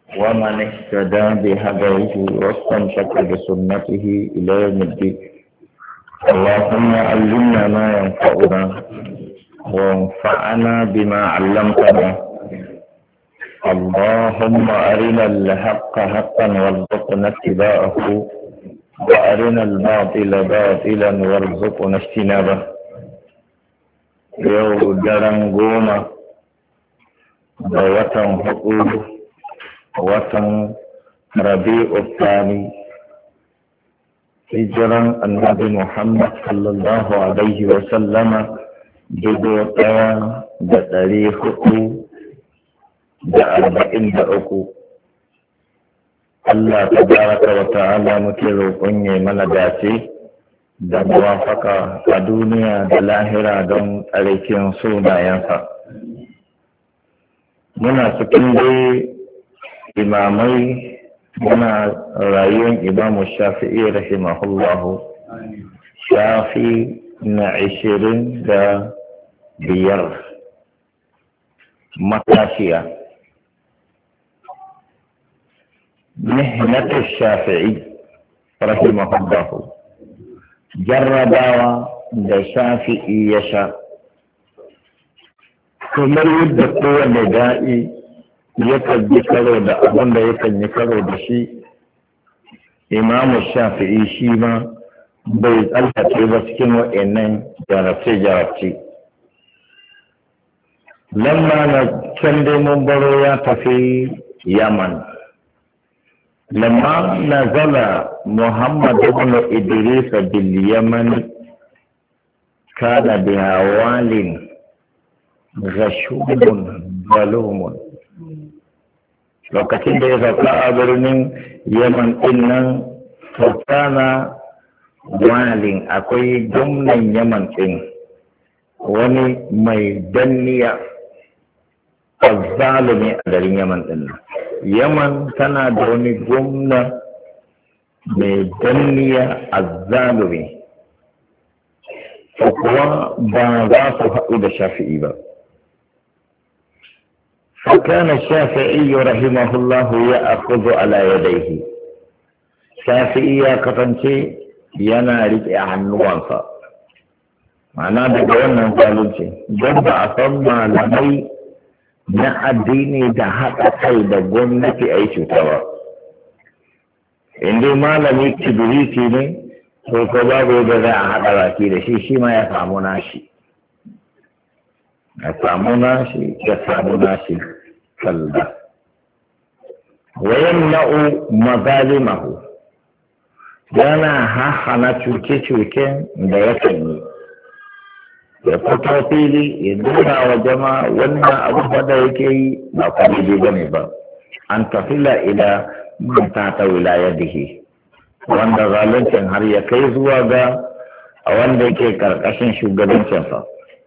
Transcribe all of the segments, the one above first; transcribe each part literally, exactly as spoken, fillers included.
ومن اهتدى بهديه واستمسك بسنته إلى يوم الدين. اللهم علمنا ما ينفعنا وانفعنا بما علمتنا. اللهم أرنا الحق حقا وارزقنا اتباعه وأرنا الباطل باطلا وارزقنا اجتنابه. يو درن goma da watan hudu watan rabi'u thani hijiran annabi Muhammad sallallahu alaihi wa sallama dubu daya da dari hudu da arba'in da uku. Allah tabaraka wa ta'ala muke roƙon ya mana dace da muwafaka a duniya da lahira don tsarkin sunayensa. Muna cikin dai imamai, muna rayuwar imamu shafi'i rahimahullahu, shafi na ishirin da biyar matashiya. Mihnatu shafi'i rahimahullahu, jarrabawa da shafi'i ya sha. Kamar yadda kowane da'i yakan yi karo da abin da yakan yi karo da shi, imamu shafi'i shi ma bai tsallake ba cikin waɗannan jarabce-jarabce. Lamma na can dai mun baro ya tafi Yaman. Lamma na zala Muhammad ibn Idris bil Yaman kana biha walin gashumun zalumun. Lokacin da ya sauka a birnin Yaman din nan, kana walin akwai gwamnan Yaman din, wani mai danniya azzalumi a garin Yaman din nan. Yaman tana da wani gwamna mai danniya azzalumi, ko kuwa ba za su haɗu da shafi'i ba. فكان الشافعي رحمه الله يأخذ على يديه. شافعي يا كتنشي ينارك عنوانسا. معناه بقولنا نقولنشي جنب أصلا لمي نعديني دهات أكيد قلنا في أي شتوى. عندي ما لم يكتبريتيني فكبابو بذا هذا أكيد شيء شيء ما يفهمونا شيء. يفهمونا شيء يفهمونا شيء. كلا ويمنع مظالمه. yana hahana cuke-cuken da ya kanyi, ya fito fili ya nuna wa jama'a wannan abu da yake yi ba kwalidi ba ne ba. An tafila ila mata ta wilayadihi, wanda zaluncin har ya kai zuwa ga a wanda yake karkashin shugabancinsa.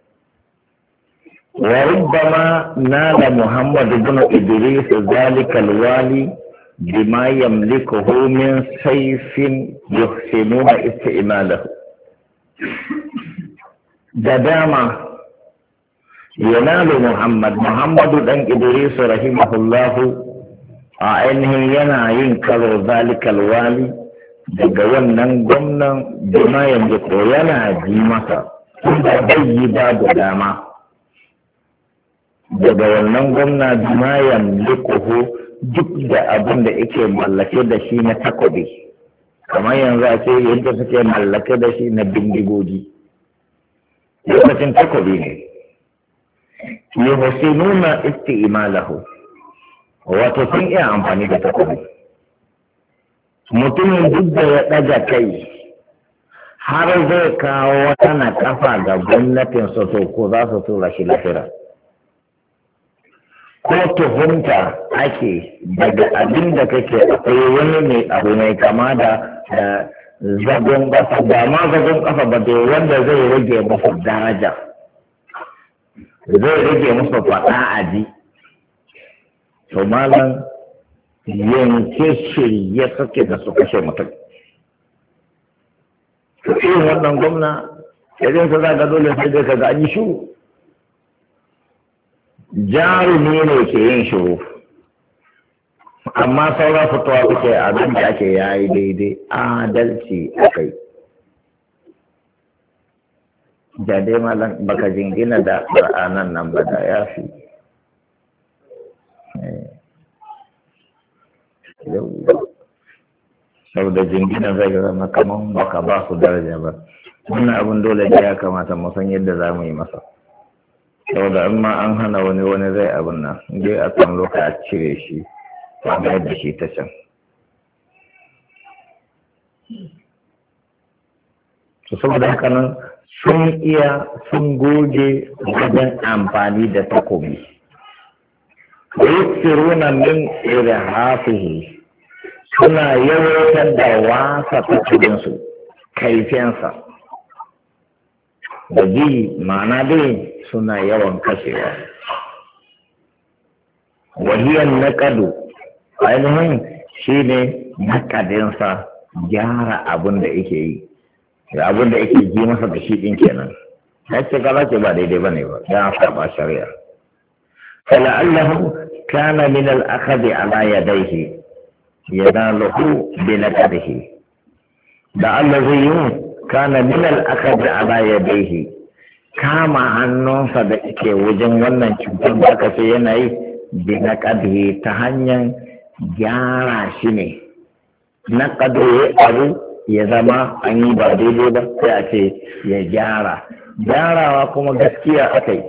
وربما نال محمد بن إدريس ذلك الوالي بما يملكه من سيف يحسنون استعماله. دداما ينال محمد محمد بن إدريس رحمه الله أنه ينا ينكر ذلك الوالي daga wannan gwamnan bima yamliku yana ji masa tunda bai yi babu dama daga wannan gwamna bimayan likuhu duk da abin da yake mallake da shi na takobi, kamar yanzu a ce yadda suke mallake da shi na bindigogi, lokacin takobi ne. yi husinuna isti'malahu, wato sun iya amfani da takobi. Mutumin duk da ya ɗaga kai har zai kawo wata na kafa ga gwamnatin su, to ko za su tura shi lafira. Ko tuhumta ake daga abin da kake akwai wani mai abu mai kama da zagon kafa, ba ma zagon kafa ba da wanda zai rage musu daraja, zai rage musu faɗa aji. To malam yanke shirye suke da su kashe mutum. To irin wannan gwamna idan ka zaga dole sai dai ka ga an yi shuru. jarumi ne ke yin shiru amma sauran fitowa suke abin da ake yayi daidai adalci a kai. Da dai malam baka jingina da ƙur'anan nan ba da ya fi. Sau da jingina zai zama kaman baka ba su daraja ba. Wannan abin dole da ya kamata mu san yadda za mu yi masa. Sau da in ma an hana wani wani zai abin nan, je a kan lokaci a cire shi, ba mai da shi ta can. Saboda haka nan sun iya sun goge wajen amfani da takobi. Yusiruna min irhafihi, suna yawatar da wasa takobinsu, kaifiyansa. Da ji ma'ana dai suna yawan kashewa. Wahiyar naƙadu ainihin shi ne naƙadinsa gyara abin da yake yi. Da abin da yake ji masa da shi ɗin kenan. Ya ce gaba ce ba daidai ba ne ba, ya saba shari'a. فلعله كان من الأخذ على يديه يناله بنقده. لعله كان من الأخذ على يديه كما أنه صدقك وجن ونن شبتن بك سيناي بنقده تهنيا جارا شني نقده أبو يزما أني بعدي ba sai a ce ya gyara gyarawa kuma gaskiya akai.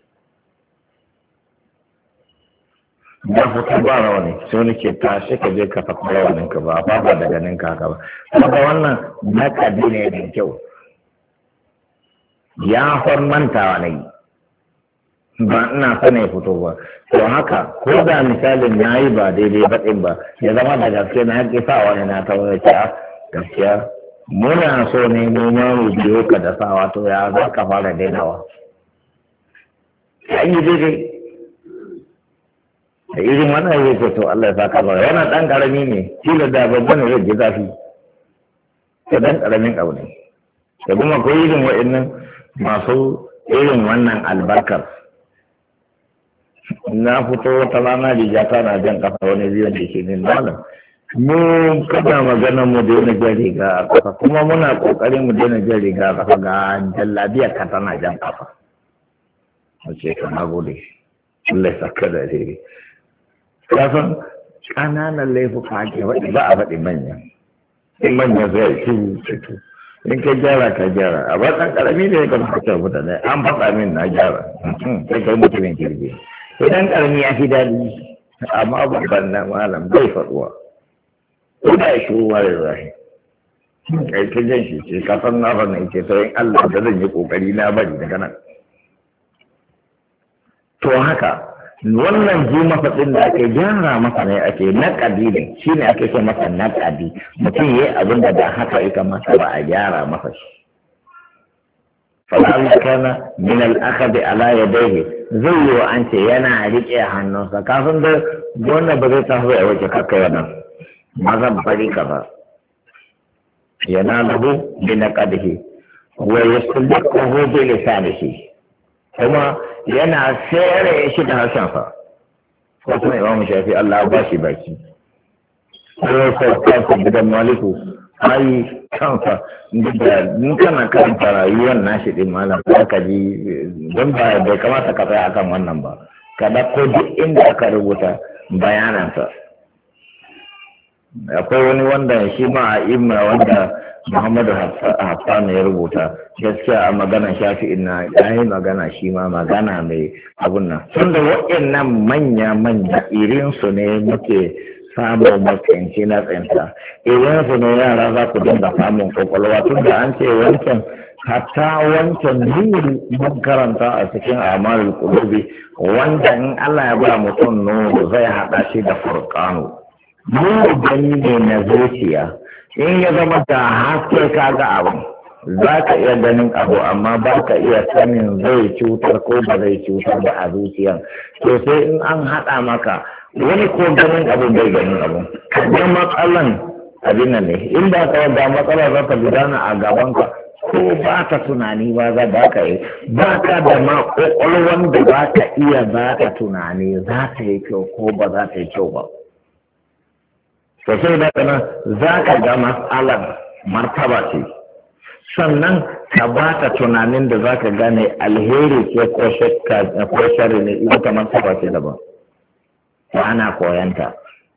Da fita ba rawani sai wani ke tashi ka je ka faɗa rawanin ka ba ba ba daga nan ka ba kaga wannan nakadi ne da kyau ya mantawa ne ba ina sana ya fito ba to haka ko da misalin na yi ba daidai ba ɗin ba ya zama da gaske na haƙƙi sa wani na ta wani ce gaskiya muna so ne mu ma mu biyo ka da sawa to ya za ka fara dainawa ya yi daidai da irin wannan zai ce to Allah ya saka ba yana dan karami ne kila da babban zai ji zafi da dan karamin abu ne da kuma ko irin wa'annan masu irin wannan albarkar na fito wata rana riga ta na jan kafa wani biyan da ke nin malam mu kada magana mu daina jan riga a kafa kuma muna kokarin mu daina jan riga a kafa ga jallabiya ka tana jan kafa wace ka na gode Allah ya saka da dai kasan ƙananan laifuka ake faɗi ba a faɗi manya in manya zai ci cutu in ka gyara ka gyara a ba ɗan ƙarami ne ka fata mutane an faɗa min na gyara sai kai mutumin kirki idan ƙarami ya fi daɗi amma babban na malam bai faɗuwa ko da shi ruwa da zahi kai ta jan shi ce kasan na fa ne ce sai Allah da zan yi ƙoƙari na bari daga nan to haka wannan ji mafaɗin da ake gyara masa ne ake naƙadi ne shi ne ake ce masa naƙadi mutum ya yi abin da da haka ita masa ba a gyara masa shi fala'alla kana min al'akadi ala yadayhi zai yi wa an ce yana riƙe hannunsa kafin da wannan ba zai taso ya wuce kakai wannan ba zan bari ka ba yana lahu bi naqadihi wa yasalliquhu bi lisanihi kuma yana fere shi da harshensa ko kuma imamu shafi Allah ba shi baki ko sauka gidan maliku ai kansa da in kana karanta rayuwar nashi din malam za ka ji don ba bai kamata ka tsaya akan wannan ba ka ko duk inda aka rubuta bayanansa akwai wani wanda shi ma a imma wanda Muhammadu Hassan ya rubuta gaskiya a magana shafi ina ya yi magana shi ma magana mai abun nan tun da waɗannan manya-manya irinsu ne muke samun matsayanci na tsinta irinsu ne yara za ku dinga samun kwakwalwa tun da an ce wancan hatta wancan nuri mun karanta a cikin amalul qulubi wanda in Allah ya ba mutum nuru zai haɗa shi da furqanu nuru gani ne na zuciya in ya zama da haske ka ga abu za ka iya ganin abu amma ba ka iya sanin zai cutar ko ba zai cutar ba a zuciyar to sai in an haɗa maka wani ko ganin abu bai ganin abu kaga matsalan abin nan ne in ba ka da matsala za ta gudana a gabanka ko ba ka tunani ba za ba ka yi ba ka da ma ƙwaƙwalwan da ba ka iya ba ka tunani za ta yi kyau ko ba za ta yi kyau ba to sai da kana za ka ga matsalar martaba ce sannan ka ba ta tunanin da za ka gane alheri ce ko shakka ko shari ne ita martaba ce daban ta ana koyanta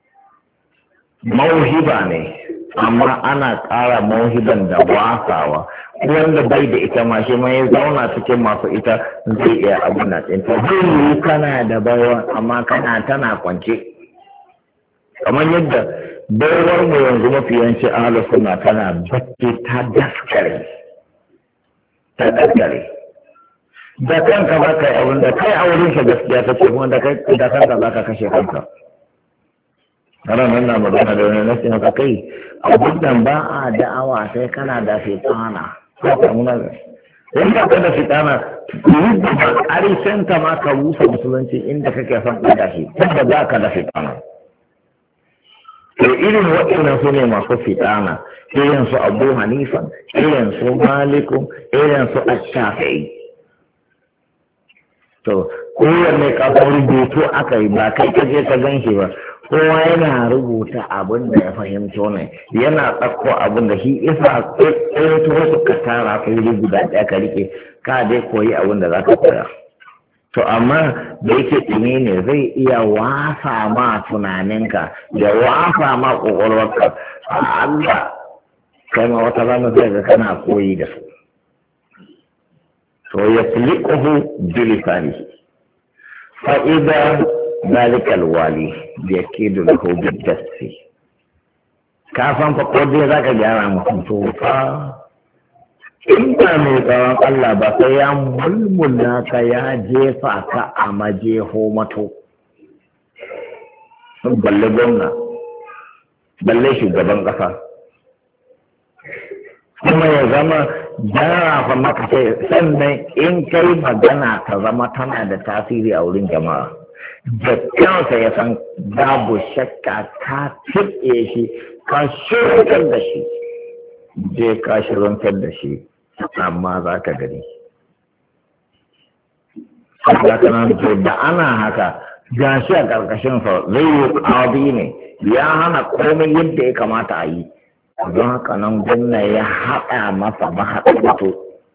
mauhiba ne amma ana ƙara mauhiban da wasawa wanda bai da ita ma shi mai zauna cikin masu ita zai iya abu na tsinta zai yi kana da baiwa amma kana tana kwance kamar yadda baiwar mu yanzu mafi yanci ahalu suna tana bacci ta daskare ta daskare da kanka za ka yi abin da kai a wurin shi gaskiya ta ce kuma da kanka za ka kashe kanka ranar na magana da wani nasi haka kai abin nan ba a da'awa sai kana da fitana ko kamuna da in ka da fitana rubuta ƙarshen ta ma ka rusa musulunci inda kake son ɗaga shi tunda za ka da fitana to irin waɗannan su ne masu fitana irin su abu hanifan irin su malikun irin su ashafi'i to kowanne kasar rubutu aka yi ba kai ka je ka gan shi ba kowa yana rubuta abin da ya fahimto ne yana ɗauko abin da shi isa ƙirƙirto wasu ka tara ka yi guda ɗaya ka rike ka dai koyi abin da za ka koya to amma da yake ɗumi ne zai iya wasa ma tunaninka da wasa ma ƙwaƙwalwarka a Allah kai ma wata rana zai ga kana koyi da su to ya filiƙuhu bilisanihi fa'ida ذلك الوالي يكيد له بالدس كافن فقودي ذاك جارا مخصوصا إنت ميقان الله بسيا ملمنا كيا جيفا كأما جيهو متو بل قلنا بل شو قبن قفا kuma ya zama jara fa maka ce sannan in kai magana ta zama tana da tasiri a wurin jama'a da kansa ya san babu shakka ka tiɓe shi ka shirantar da shi je ka shirantar da shi amma za ka gani da ana haka ga shi a ƙarƙashin sa zai yi ƙabi ne ya hana komai yadda ya kamata a yi don haka nan gwamna ya haɗa masa mahaɗato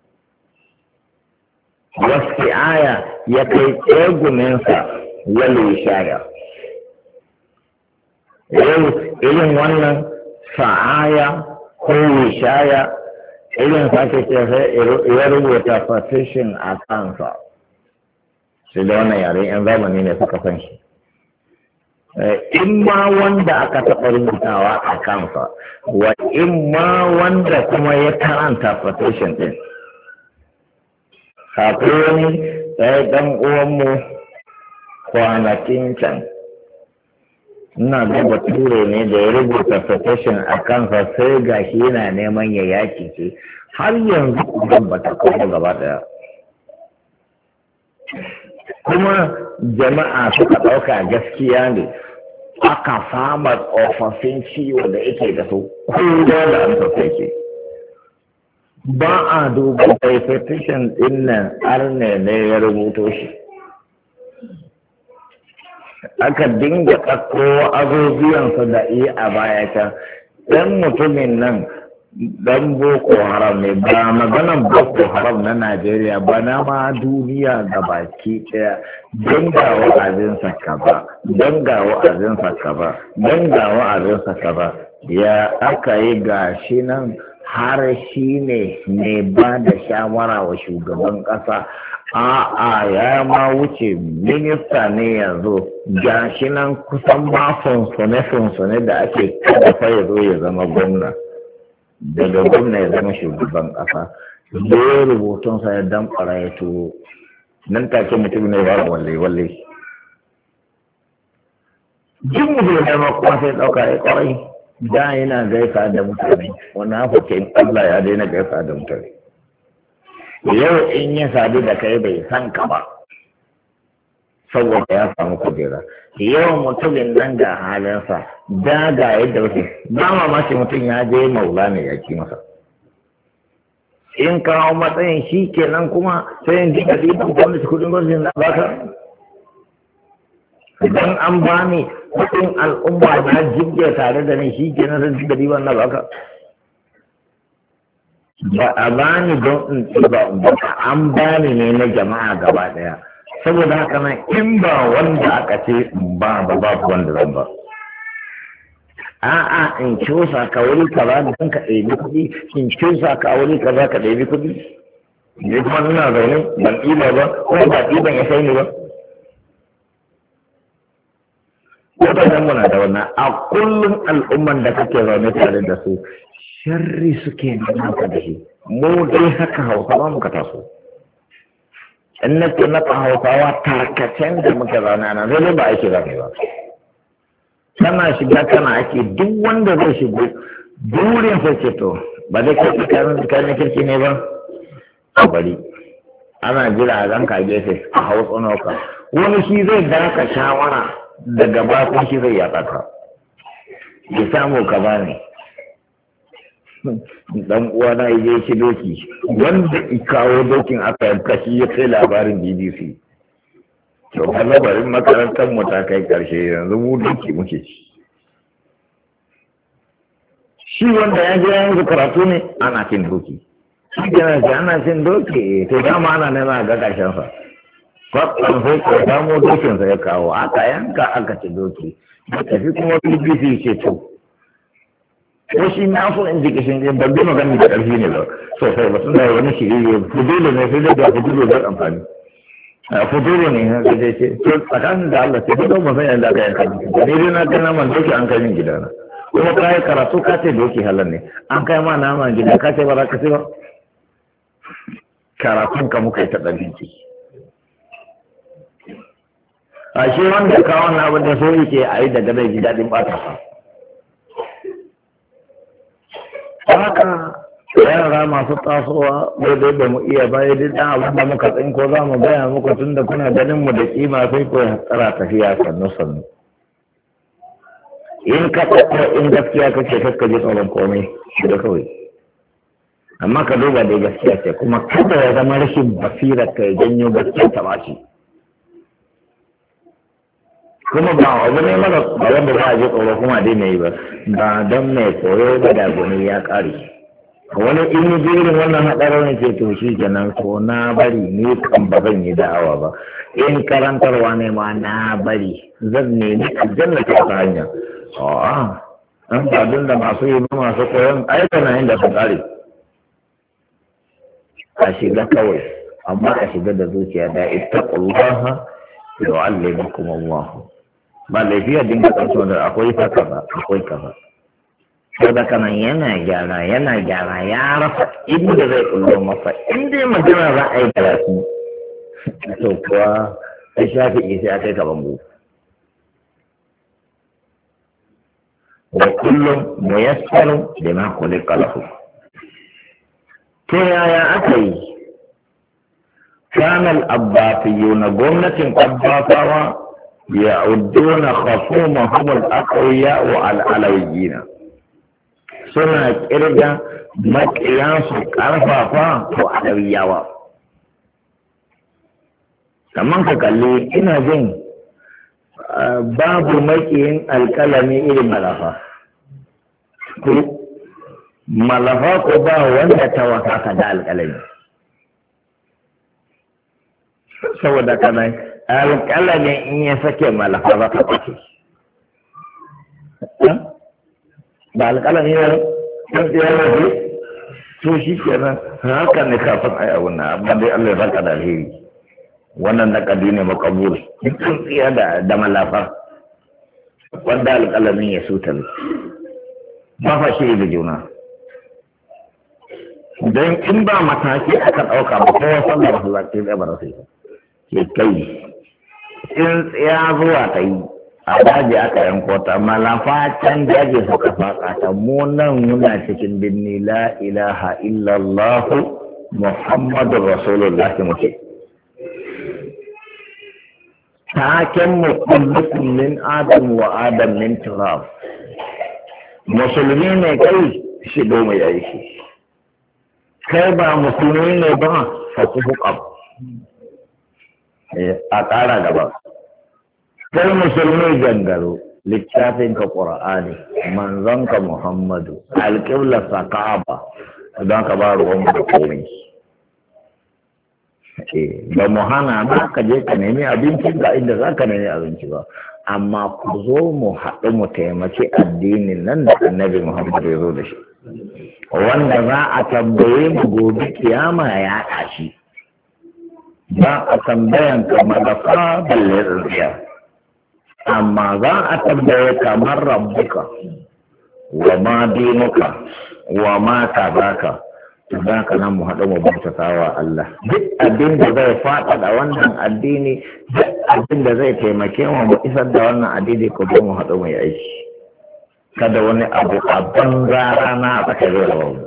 wasu aya ya kai tseguminsa wale shaya yau irin wannan sa'aya ko wishaya irin sake ce sai ya rubuta petition a kansa shi da wannan yare yan zamani ne suka san shi in ma wanda aka taɓa rubutawa a kansa wa in ma wanda kuma ya karanta petition ɗin kafin wani ɗaya ɗan uwanmu kwanakin can ina ga bature ne da ya rubuta petition a kansa sai gashi yana neman ya yaki ce har yanzu kuma ba ta kawo gaba ɗaya kuma jama'a suka ɗauka gaskiya ne aka fama tsofaffin ciwo da yake da su kowa da an ke ba a duba kai petition din nan arne ne ya rubuto shi aka dinga ɗauko abubuwansa da iya a baya can ɗan mutumin nan dan boko haram ne ba maganan boko haram na Najeriya ba na ma duniya ga baki ɗaya don ga wa'azinsa ka ba don ga wa'azinsa ka ba don ga wa'azinsa ka ba ya aka yi gashi nan har shi ne mai ba da shawara wa shugaban ƙasa a'a ya ma wuce minista ne yanzu gashi nan kusan ma funsune-funsune da ake kada fa ya zo ya zama gwamna daga gwamna ya zama shugaban ƙasa da ya rubutunsa ya damfara ya turo nan take mutum ne ba walle-walle jin mutum ne ma kuma sai ɗauka ya ƙwarai da yana gaisa da mutane wani haka ke Allah ya daina gaisa da mutane yau in ya sadu da kai bai san ka ba saboda ya samu kujera yau mutumin nan ga halinsa da ga yadda wasu ba mamaki mutum ya je maula ne ya ki masa in kawo matsayin shi kenan kuma sai yin jika ɗiban gwamnati kudin gwamnati na baka idan an bani kuɗin al'umma na jirge tare da ni shi ke na zan da riban na baka ba a bani don in ɗiba ba an bani ne na jama'a gaba ɗaya saboda haka nan in ba wanda aka ce ba ba ba wanda zan ba a'a in cusa ka wuri kaza don ka ɗebi kuɗi in cusa ka wuri kaza ka ɗebi kuɗi ne kuma nuna zaune ban ɗiba ba kuma ba ɗiban ya sai ni ba waɗannan muna da wannan a kullum al'umman da kake zaune tare da su sharri suke nuna ka da shi mu dai haka hausawa muka taso in na ce maka hausawa tarkacen da muka zaune ana zai ba aiki za ka yi ba kana shiga kana ake duk wanda zai shigo burin sa ce to ba zai kai kayan kirki ne ba a bari ana jira a zanka gefe a hausa nauka wani shi zai daka shawara daga bakon shi zai yaɗa ka ya samu ka ba ne dan uwa na je shi doki wanda i kawo dokin aka yanka shi ya kai labarin B B C to kaga bari makarantar mu ta kai karshe yanzu mu doki muke ci shi wanda ya je yanzu karatu ne ana cin doki shi yana ce ana cin doki to dama ana nema ga karshen sa kwakwan sai ka samu dokin sa ya kawo aka yanka aka ci doki tafi kuma B B C ce to ko shi na so in ji kishin jin ban bi magana da ƙarfi ne ba sosai ba suna wani shiri ne fudulu ne sai da fudulu don amfani fudulu ne na sai ce to tsakanin da Allah sai fudulu ba san yadda aka yanka jiki ne dai na kai naman doki an kai min gidana kuma ka yi karatu ka ce doki halal ne an kai ma naman gida ka ce ba za ka ce ba karatun ka muka yi ta ɗabinci a shi wanda ka wannan abin da so yake a yi daga zai ji daɗin ɓata sa haka yara masu tasowa daidai da mu iya baya duk ɗan abin da muka tsin ko za mu gaya muku tun da kuna ganin mu da kima sai ko tsara tafiya sannu sannu in ka tsakko in gaskiya kake kakka ji tsoron komai da kawai amma ka duba da gaskiya ce kuma kada ya zama rashin basira ka ya janyo gaskiya ta bashi kuma ba abu ne mara ba wanda za a ji tsoro kuma dai mai ba ba don mai koyo da dagoni ya kare wani in yi jirin wannan haɗarin ce to shi kenan ko na bari ni kan ba zan yi da'awa ba in karantarwa ne ma na bari zan nemi aljanna ta ta hanya a'a an sadun da masu yi masu koyon aikana inda su kare a shiga kawai amma a shiga da zuciya da ittaqullaha yu'allimukum Allah ba laifiya dinga ɗauko da akwai fa kaza akwai kaza sau da kanan yana gyara yana gyara ya rasa inda zai kullo masa in dai magana za a yi karatu to kuwa sai shafi sai a kai ka bango wa kullum muyassaru lima khuliqa lahu to yaya aka yi kana al-abbasiyuna gwamnatin abbasawa يعدون خصومهم الأقوياء والعلويين سنة إرجع مكياس كارفافا وعلوياوا كمان كالي إنا جن باب مكين الكلمي إلى ملفا ملفا كبا وانت توقع كدا الكلمي سوى دا كمان alƙalamin in ya sake malafa za ta ɓace ba alƙalamin ya kan tsayar da shi to shi kenan haka ne kafin a yi abu na amma dai Allah ya baka da alheri wannan na ƙadi ne makabul in kan tsaya da da malafa wanda alƙalamin ya suta ne ba fa shi da juna don in ba mataki aka ɗauka ba kowa sallah ba su zaƙi ɗaya ba da sai ke kai in ya zuwa ta yi a daji aka yanko ta malafa can daji suka faƙa ta mu nan muna cikin binni la ilaha illallah muhammadu rasulullah muke taken mu kullukum min adam wa adam min turab musulmi ne kai shi doma yayi shi kai ba musulmi ne ba fa ku hukam a ƙara gaba kai musulmi gangaro littafin ka Qur'ani manzon ka Muhammadu alƙibla sa Ka'aba don ka ba ruwan da komai eh ba mu hana ba ka je ka nemi abinci ga inda za ka nemi abinci ba amma ku zo mu haɗu mu taimaki addinin nan da annabi Muhammadu ya zo da shi wanda za a tambaye mu gobe kiyama ya tashi ba a tambayan kamar da fa balle rinsiya amma za a tambaye kamar rabbuka wa ma dinuka wa ma tabaka za ka nan mu haɗu mu bautata wa Allah duk abin da zai faɗa da wannan addini duk abin da zai taimake mu mu isar da wannan addini ko mu haɗu mu yi aiki kada wani abu a banza rana a tsakanin da wani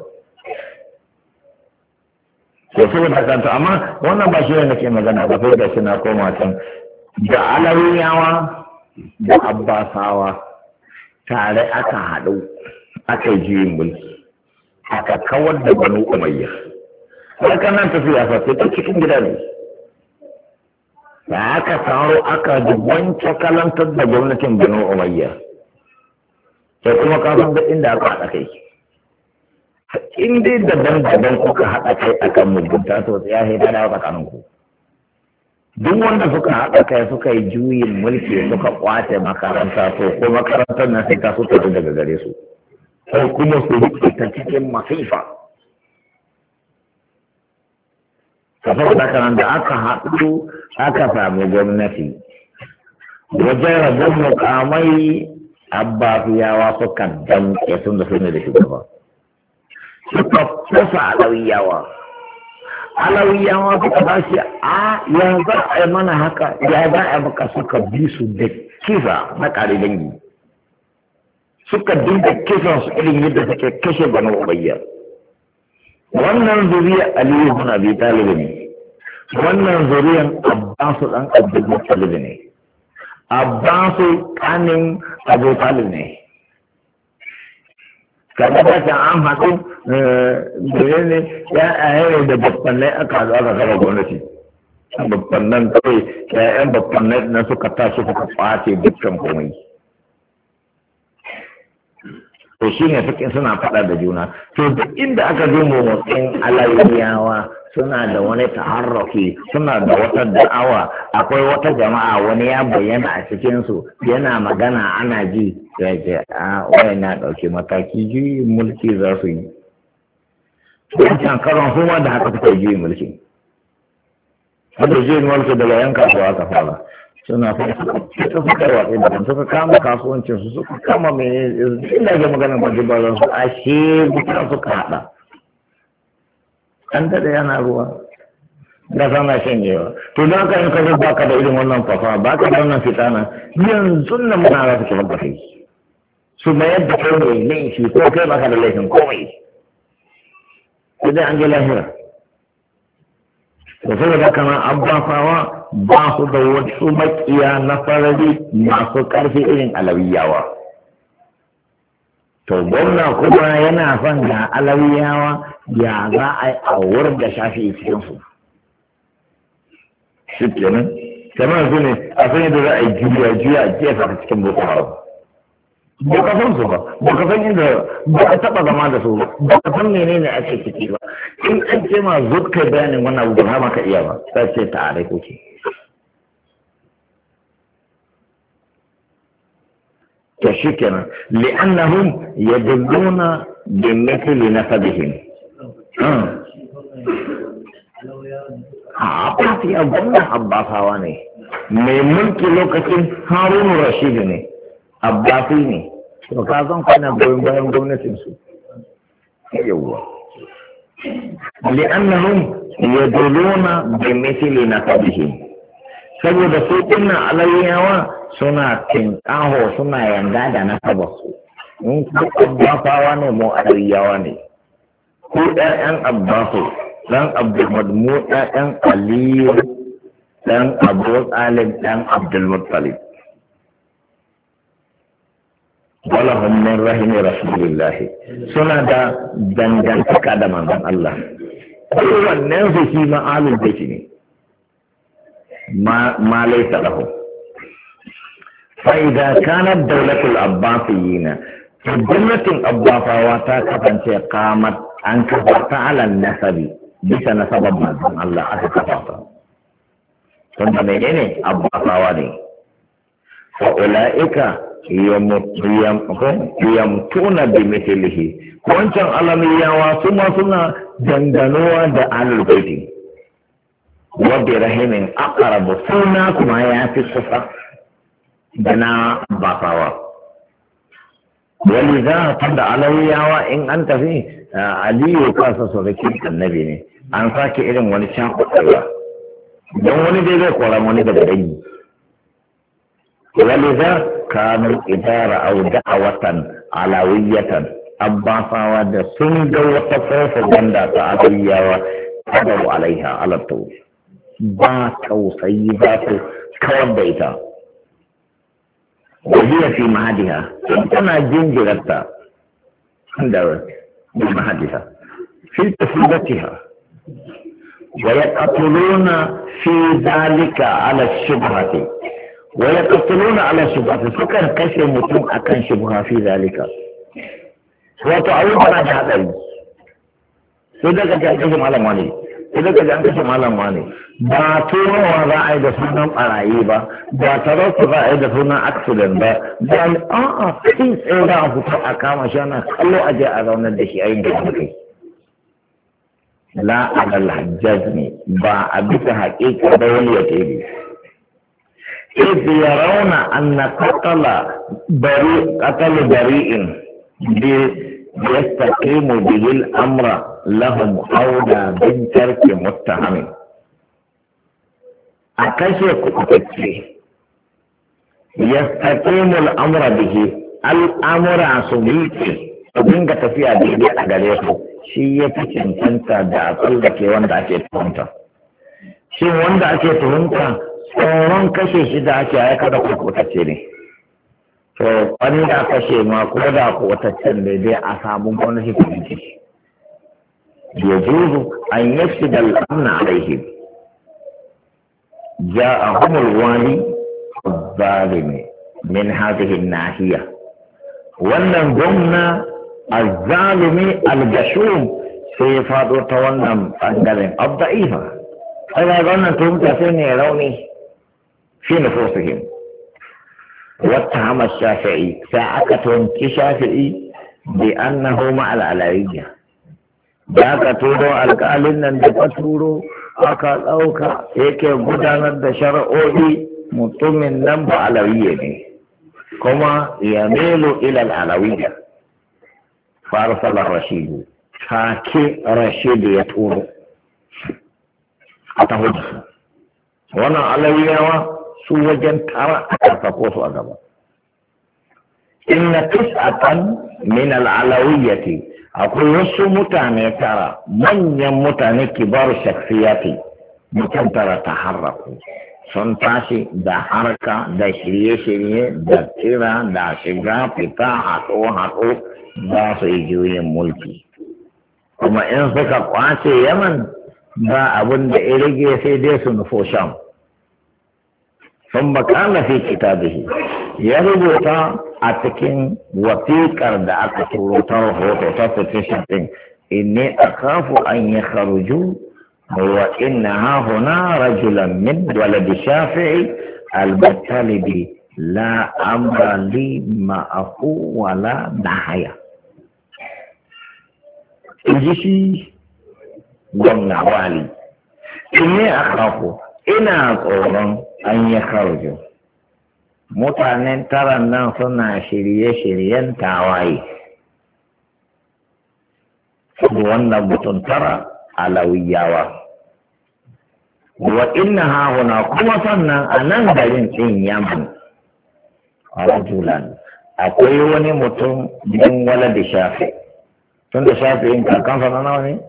to saboda kanta amma wannan ba shi ne nake magana ba sai da shi na koma can da alawiyawa da abbasawa tare aka haɗu aka yi juyin mulki aka kawar da banu umayya haka nan tafiya fa sai ta cikin gida ne da aka taro aka wanke kalantar da gwamnatin banu umayya sai kuma ka san da inda aka haɗa kai in dai daban-daban kuka haɗa kai akan mugunta to ya haida da tsakanin ku duk wanda suka haɗa kai suka yi juyin mulki suka kwace makaranta to ko makarantar na sai ta su tafi daga gare su ko kuma su rike ta cikin masifa kafin da kanan da aka haɗu aka samu gwamnati wajen rabon mukamai abbafiyawa suka damke sun da sun da shugaba suka kusa alawiyawa alawiyawa suka ba shi a yanzu a yi mana haka ya za a maka suka bi su da kisa na ƙari dangi suka dinga kisan su irin yadda suke kashe banu ubayya wannan zuriya aliyu bin abi talib ne wannan zuriyan abbasu dan abdul muttalib ne abbasu kanin abu talib ne kada da ta an haɗu da ne ya ayyana da babbanai aka haɗu aka kama gwamnati babbannan kawai ƴaƴan babbanai na suka tashi suka kwace dukkan komai to shi ne suke suna faɗa da juna to duk inda aka zo motsin alawiyawa suna da wani taharruki suna da wata da'awa akwai wata jama'a wani ya bayyana a cikinsu yana magana ana ji ya ce a wai na ɗauki mataki juyin mulki za su yi wancan karon kuma da haka suka yi juyin mulki wanda juyin mulki daga yan kasuwa aka fara suna fara suka suka yi watsi da suka kama kasuwancin su suka kama mai ina ga maganar baji ba su ashe bukan suka haɗa an daɗe yana ruwa da sana shanyewa to da haka in ka zo baka da irin wannan fafa baka da wannan fitana yanzu nan muna za su kiran ka kai su mayar da kai mai laifi ko kai baka da laifin komai idan an je lahira da saboda haka nan abbasawa ba su da wasu makiya na farari masu ƙarfi irin alawiyawa to gwamna kuma yana son ga alawiyawa ya za a yi awar da shafi cikinsu shi kenan kamar su ne a san yadda za a yi juya juya a jefa ta cikin boko haram ba ka san su ba ba ka san inda ba ka taba zama da su ba ba ka san menene ake ciki ba in an ce ma zo kai bayanin wannan abu ba maka iya ba sai ce tare kuke to shi kenan li'annahum yadulluna bi mithli nasabihim a fati a gwamnan abbasawa ne mai mulki lokacin harunu rashid ne abbasi ne to ka zan kwana goyon bayan gwamnatin su yawwa li'annahum yaduluna bi mithli nasabihim saboda su kunna alayyawa suna tinkaho suna yanga da nasabarsu in ku abbasawa ne mu alayyawa ne ko ɗayan abbasu dan abdulmad mu ɗayan aliyu dan abu talib dan abdulmuttalib wala hum min rahimi rasulillah suna da dangantaka da manzon Allah wannan su shi ma alul baiti ne ma ma laysa lahu فإذا كانت دولة العباسيين دولة العباسية كفنت قامت أن كفرت على النسب بس نسب من الله أكفرت ثم منين عباسيين فأولئك يمتون بمثله وانشان علمية واسما سنة دندنوا دا على البيت وبرحم أقرب سنة كما يأتي الصفة دنا عباسيين ولذا تد علوية وإن أنت فيه علي كاسس ركيب النبي an sake irin wani can kwakwalwa don wani dai zai kwara wani daga dangi waliza kanu idara au da'awatan alawiyatan abbasawa da sun ga wata propaganda ta alawiyawa kadaru alaiha alattu ba tausayi ba su kawar da ita wajiya fi mahadiha tana jinjirarta da mahadiha fi tafidatiha ويقتلون في ذلك على الشبهة ويقتلون على الشبهة فكان كشف متم أكن شبهة في ذلك وتعود على هذا إذا كان كشف على ماني إذا كان كشف على ماني باتوا ورائد سنم أرائبا باتروا ورائد سنم أكسدن با بل آه كيف إذا فتح أكام شانا خلوا أجاء أذون الدشي أين كذلك لا على الجزم با أبيت حقيقة دولية إذ يرون أن قتل بريء قتل بريء يستقيم به الأمر لهم أولى من ترك متهم أكشف كتبه يستقيم الأمر به الأمر عصبيته abin ga tafiya daidai a gare ku shi ya fi cancanta da a tsallake wanda ake tuhunta shi wanda ake tuhunta tsoron kashe shi da ake aika da kwatacce ne to wani da kashe ma ko da kwataccen ne dai a samu gwamnati ta yanke ya juzu an yashi da al'amna alaihim جاءهم الوالي الظالم من هذه الناحية wannan gwamna azzalumi al-gashum sai ya faɗo ta wannan ɓangaren abda'ifa ai ga wannan tuhumta sai ne rauni fi nufusihim wata hama shafi'i sai aka tuhumci shafi'i bi annahu ma al-alawiyya da aka turo alƙalin nan da ka turo aka ɗauka yake gudanar da shari'o'i mutumin nan ba alawiyya ne kuma ya melo ilal alawiyya farsalar rashidu take rashidu ya turo a ta hudu wannan alawiyawa su wajen tara a karfafo su a gaba inna tis'atan min al-alawiyyati akwai wasu mutane tara manyan mutane kibar shakhsiyati mutum tara ta harraku sun tashi da harka da shirye-shirye da tira da shiga fita haɗo-haɗo za su yi juyin mulki kuma in suka kwace yaman ba abin da ya rage sai dai su nufo sham sun bakala fi kitabihi ya rubuta a cikin wasiƙar da aka turo ta rahoto ta petition ɗin inni akafu an yi kharuju وإن ها هنا رجلا من ولد الشافعي المطلب لا أمر لي معه ولا نهاية إجيشي قمنا والي إني أخاف إنا أقول أن يخرجوا mutanen taran nan suna shirye-shiryen tawaye wannan mutum tara alawiyawa wa inna hahuna kuma sannan a nan garin ɗin yaman rajulan akwai wani mutum din wala da shafi tun da shafi yin kakansa na nawa ne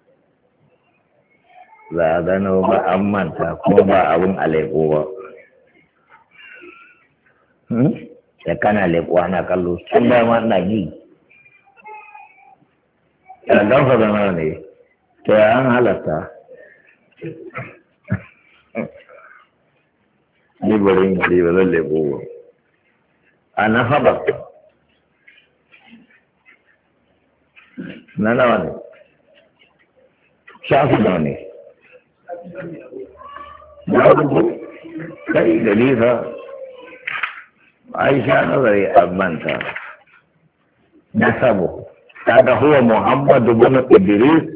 za a gano ba an manta kuma ba abin alaiko ba da kana laikuwa na kallo tun da ma na gi kakansa da nawa ne ta an halatta ni bari in gari ba zan lebo ba a nasabar na nawa ne shafi nawa ne na rubu kai da nisa aisha nazari abanta nasabu kaga huwa muhammadu bin idris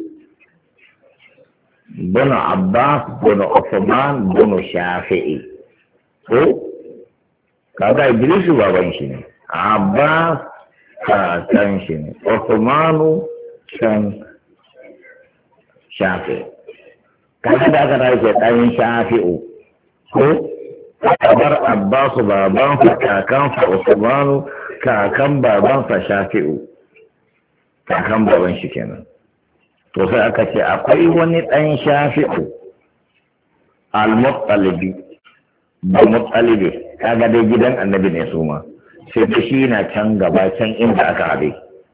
bin abbas bin usman bin shafi'i ko kaga idris baban shi ne abbas kakan shi ne usmanu kan shafi'i kaga da aka rage ɗan shafi'u ko kamar abbasu babansa kakansa usmanu kakan babansa shafi'u kakan baban shi kenan to sai aka ce akwai wani ɗan shafi'u al-muttalibi ba muttalibi kaga dai gidan annabi ne su ma sai da shi na can gaba can inda aka haɗe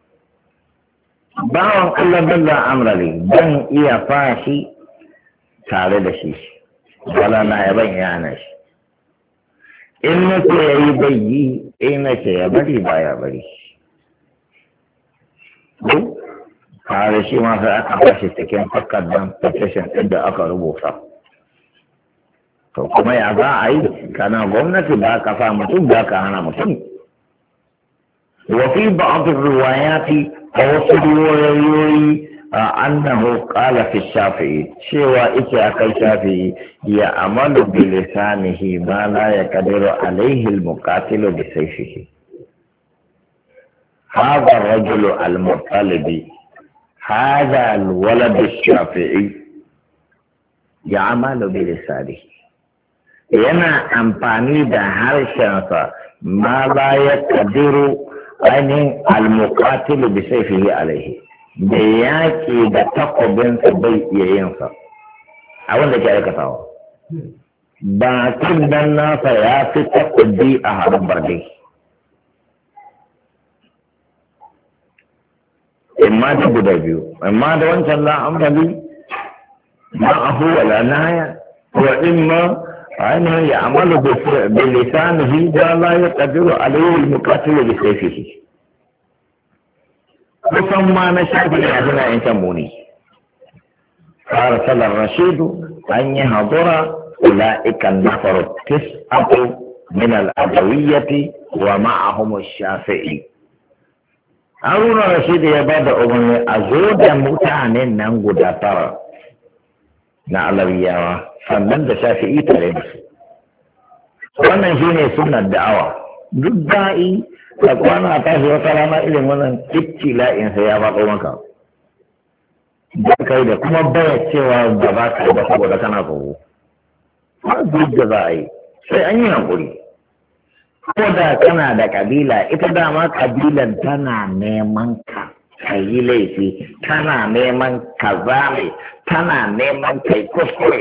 bawan Allah dalla amrali dan iya fashi tare da shi wala na yaban yana shi in na ce ya yi bai yi in na ce ya bari ba ya bari tare shi ma sai aka bashi cikin takardar petition ɗin da aka rubuta to kuma ya za a yi kana gwamnati ba ka sa mutum ba ka hana mutum wafi ba'adun ruwayati a wasu ruwayoyi أنه قال في الشافعي شوى إتى الشافعي يعمل بلسانه ما لا يقدر عليه المقاتل بسيفه هذا الرجل المطالب هذا الولد الشافعي يعمل بلسانه yana amfani da harshensa ma la ya kadiru ainihin al-muqatilu bi sayfihi alaihi da yaƙi da takwabinsa bai iya yinsa a wanda ke aikatawa ba tun dan nasa ya fi takwabi a harin barde imma da guda biyu imma da wancan la'amali ma a huwa lanaya wa imma ainihin ya amalu bi lisanihi da la ya qadiru alayhi al-muqatilu bi sayfihi kusan ma na shafi ne a suna yin can muni fara salar rashidu an yi hadura ula'ikan nafaru tis'atu min al'adawiyyati wa ma'ahum shafi'i haruna rashidu ya ba da umarni a zo da mutanen nan guda tara na alawiyawa sannan da shafi'i tare da su wannan shine sunnar da'awa duk da'i da kwana a tashi wata rana irin wannan ibtila'insa ya faɗo maka da kai da kuma baya cewa ba za ka yi ba saboda kana tsoro har duk da za a yi sai an yi hankuri ko da kana da kabila ita dama kabilan tana neman ka ka yi laifi tana neman ka zame tana neman kai kuskure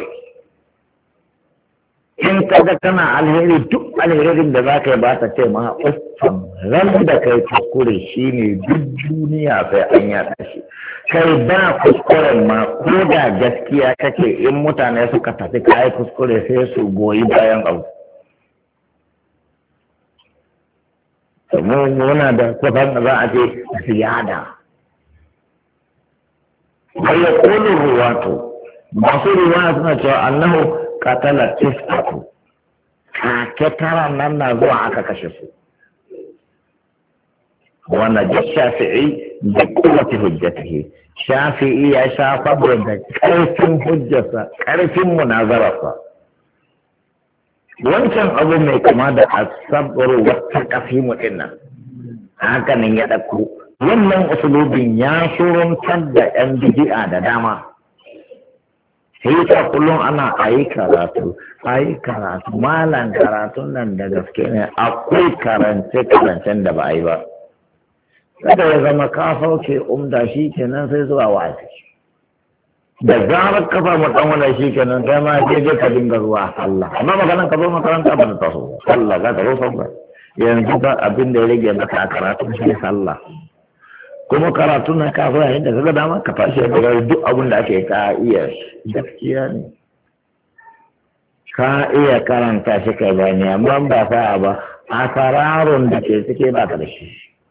in kaga kana alheri duk alherin da za ka yi ba ta ce ma uffan ran da kai kuskure shi ne duk duniya sai an yaɗa shi kai ba kuskuren ma ko da gaskiya kake in mutane suka tafi kayi kuskure sai su goyi bayan abu muna da kusan da za a ce ziyada bai ya kolin ruwato masu ruwa suna cewa annahu katala tis'atu kake tara nan na zuwa aka kashe su wanda ji shafi'i da kowace hujjatihi shafi'i ya sha fabar da karfin hujjarsa karfin munazararsa wancan abu mai kama da asabar wata kafimu din nan hakanin ya ɗauko wannan usulubin ya shuruntar da yan bidi'a da dama sai ta kullum ana ayi karatu ayi karatu malan karatun nan da gaske ne akwai karance karancen da ba a yi ba kada ya zama ka sauke umda shi kenan sai zuwa wa'azi da zarar ka samu dan wannan shi kenan kai ma sai dai ka dinga zuwa sallah amma maganan ka zo makaranta ba ta taso sallah za ka zo sallah yanzu ba abin da ya rage maka a karatu shi sallah kuma karatu na ka zuwa yadda kaga dama ka tashi daga duk abin da ake ka iya gaskiya ne ka iya karanta shi kai bayani amma ba fa'a ba a kararun da ke suke ba ka da shi.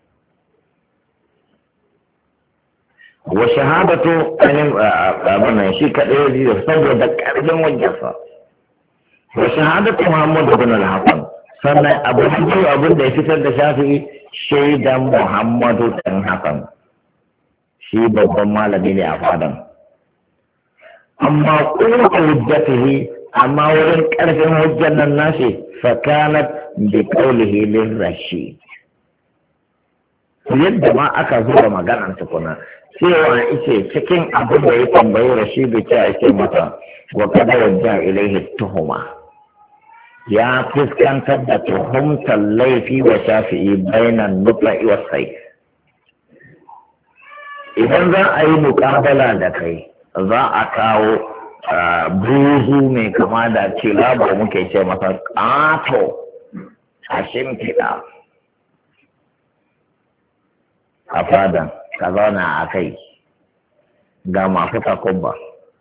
Wa shahadatu ainihin abinan shi kaɗai ya da saboda ƙarfin wajensa. Wa shahadatu Muhammadu bin al-Hassan sannan abu da biyu abin da ya fitar da shafi shaidan Muhammadu ɗan Hassan shi babban malami ne a fadan. Amma kuma hujjatihi amma wurin ƙarfin hujjar nan nashi fakanat bi qawlihi lirrashid. Yadda ma aka zuba maganar tukuna cewa ice cikin abin da ya tambayi Rashidu ce ake masa wa kada wajja ilaihi tuhuma ya fuskantar da tuhumtar laifi wa shafi'i bainan nutla'i wa sai. Idan za a yi muƙabala da kai za a kawo buzu mai kama da kilaba muke ce masa ƙato a shimfiɗa a fadan ka zauna a kai ga masu takubba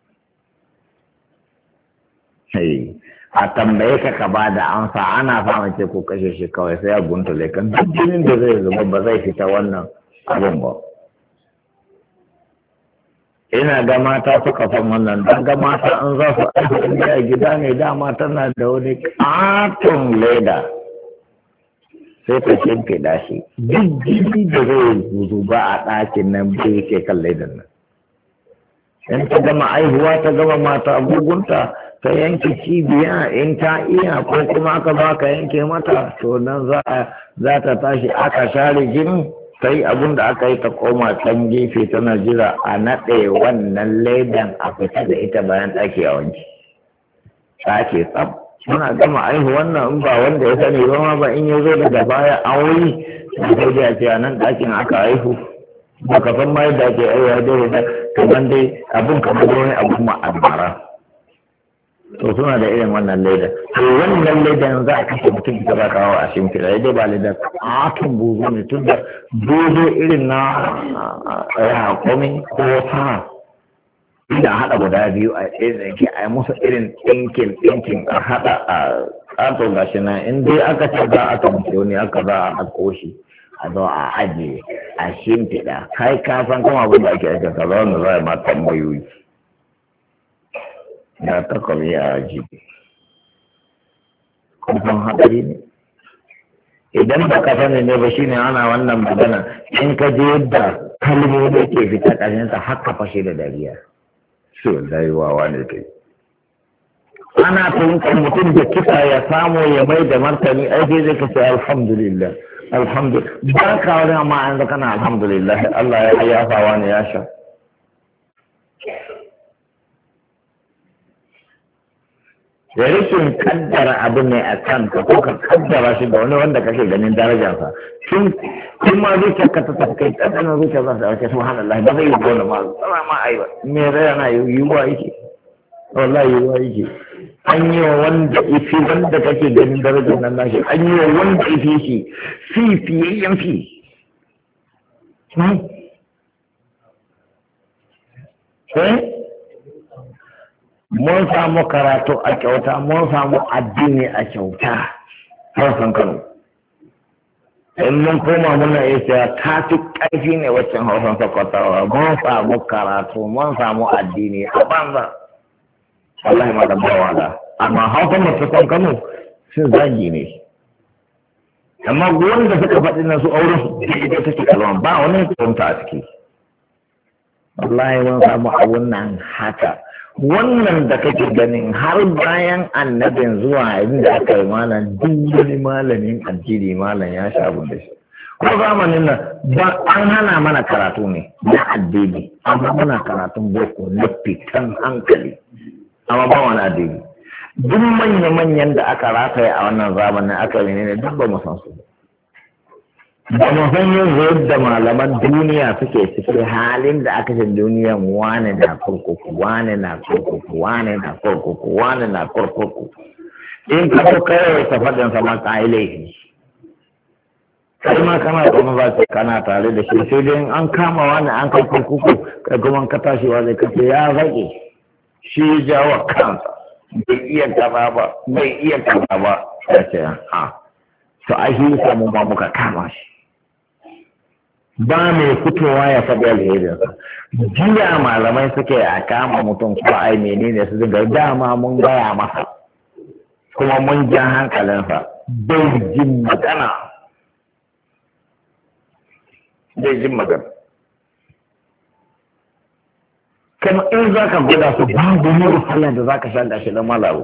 a tambaye ka ka ba da amsa ana fama ce ko kashe shi kawai sai a guntule kan duk jinin da zai zuba ba zai fita wannan abin ba. Ina ga mata suka san wannan don ga mata an za su aiki a gida ne dama tana da wani katon leda sai ta shimfiɗa shi duk jini da zai zuba a ɗakin nan bai yake kan ledan nan. In ta gama aihuwa ta gama mata abugunta ta yanke cibiya in ta iya ko kuma aka ba ka yanke mata to nan za ta tashi aka share jini ta yi abin da aka yi ta koma can gefe tana jira a naɗe wannan ledan a fita da ita bayan ɗaki a wanki. Ɗaki tsab suna gama aihu wannan in ba wanda ya sani ba ma ba in ya zo daga baya an wuri sai dai a ce a nan ɗakin aka haihu ba ka san ma yadda ake aiwa dai da kamar dai abin kamar wani abin ma'amara to suna da irin wannan leda to wannan ledan za a kashe mutum ita ba kawo a shimfiɗa ya dai ba ledan katon buzu ne tun da buzu irin na raƙumi ko sa ina haɗa guda biyu a irin a yi musu irin ɗinkin ɗinkin a haɗa a ƙato gashi nan in dai aka ce za a kamce wani aka za a haƙo shi a zo a ajiye a shimfiɗa kai ka san kuma abin da ake aikata za mu za a ma tambayoyi da takwami a aji kuma haɗari ne idan ba ka sani ne ba shine ana wannan magana in ka je yadda kalmomi ke fita ƙarshensa haka fashe da dariya shi wallahi wawa ne kai ana tuhumtar mutum da kisa ya samu ya mai da martani aiki zai kace alhamdulillah alhamdulillah ba ka wani amma an zaka na alhamdulillah Allah ya yafa wani ya sha da rikin kaddara abu ne a kan ka ko ka kaddara shi da wani wanda kake ganin darajarsa tun tun ma zuciya ka ta tafi kai kaddana zuciya za ta ake subhanallah ba zai yi gona ma tsara ma ai ba me rai yana yiwuwa yake wallahi yiwuwa yake an yi wa wanda ifi wanda kake ganin darajar nan nashi an yi wa wanda ifi shi fi fiyayyen fi eh mun samu karatu a kyauta mun samu addini a kyauta hausan Kano in mun koma muna iya cewa ta fi ƙarfi ne waccan hausan Sokotawa mun samu karatu mun samu addini a banza wallahi ma da bawa amma hausan matakan Kano sun zagi ne amma wanda suka faɗi na su auren su da take kalman ba wani kwamta a ciki wallahi mun samu abun nan haka wannan da kake ganin har bayan annabin zuwa inda aka yi malam duk wani malamin addini malam ya sha abin da shi ko zamanin nan ba an hana mana karatu ne na addini amma muna karatun boko na fitan hankali amma ba wani addini duk manya-manyan da aka rataya a wannan zamanin aka yi ne duk ba mu san su ba mu san yanzu yadda malaman duniya suke cikin halin da aka ce duniyan wane na kurkuku wane na kurkuku wane na kurkuku wane na kurkuku in ka so kai ta faɗin sama ka yi laifi kai ma kana kuma ba ce kana tare da shi sai dai an kama wani an kai kurkuku kai kuma ka tashi wa zai kace ya zage shi ya jawo kansa bai iya kaza ba bai iya kaza ba ya ce ha to a shi samu ba muka kama shi ba mai fitowa ya faɗi alherinsa jiya malamai suke a kama mutum ko ai menene su dinga dama mun gaya masa kuma mun ja hankalinsa bai jin magana bai jin magana kamar in za ka gwada su babu wani wahalar da za ka sha da shi da malaru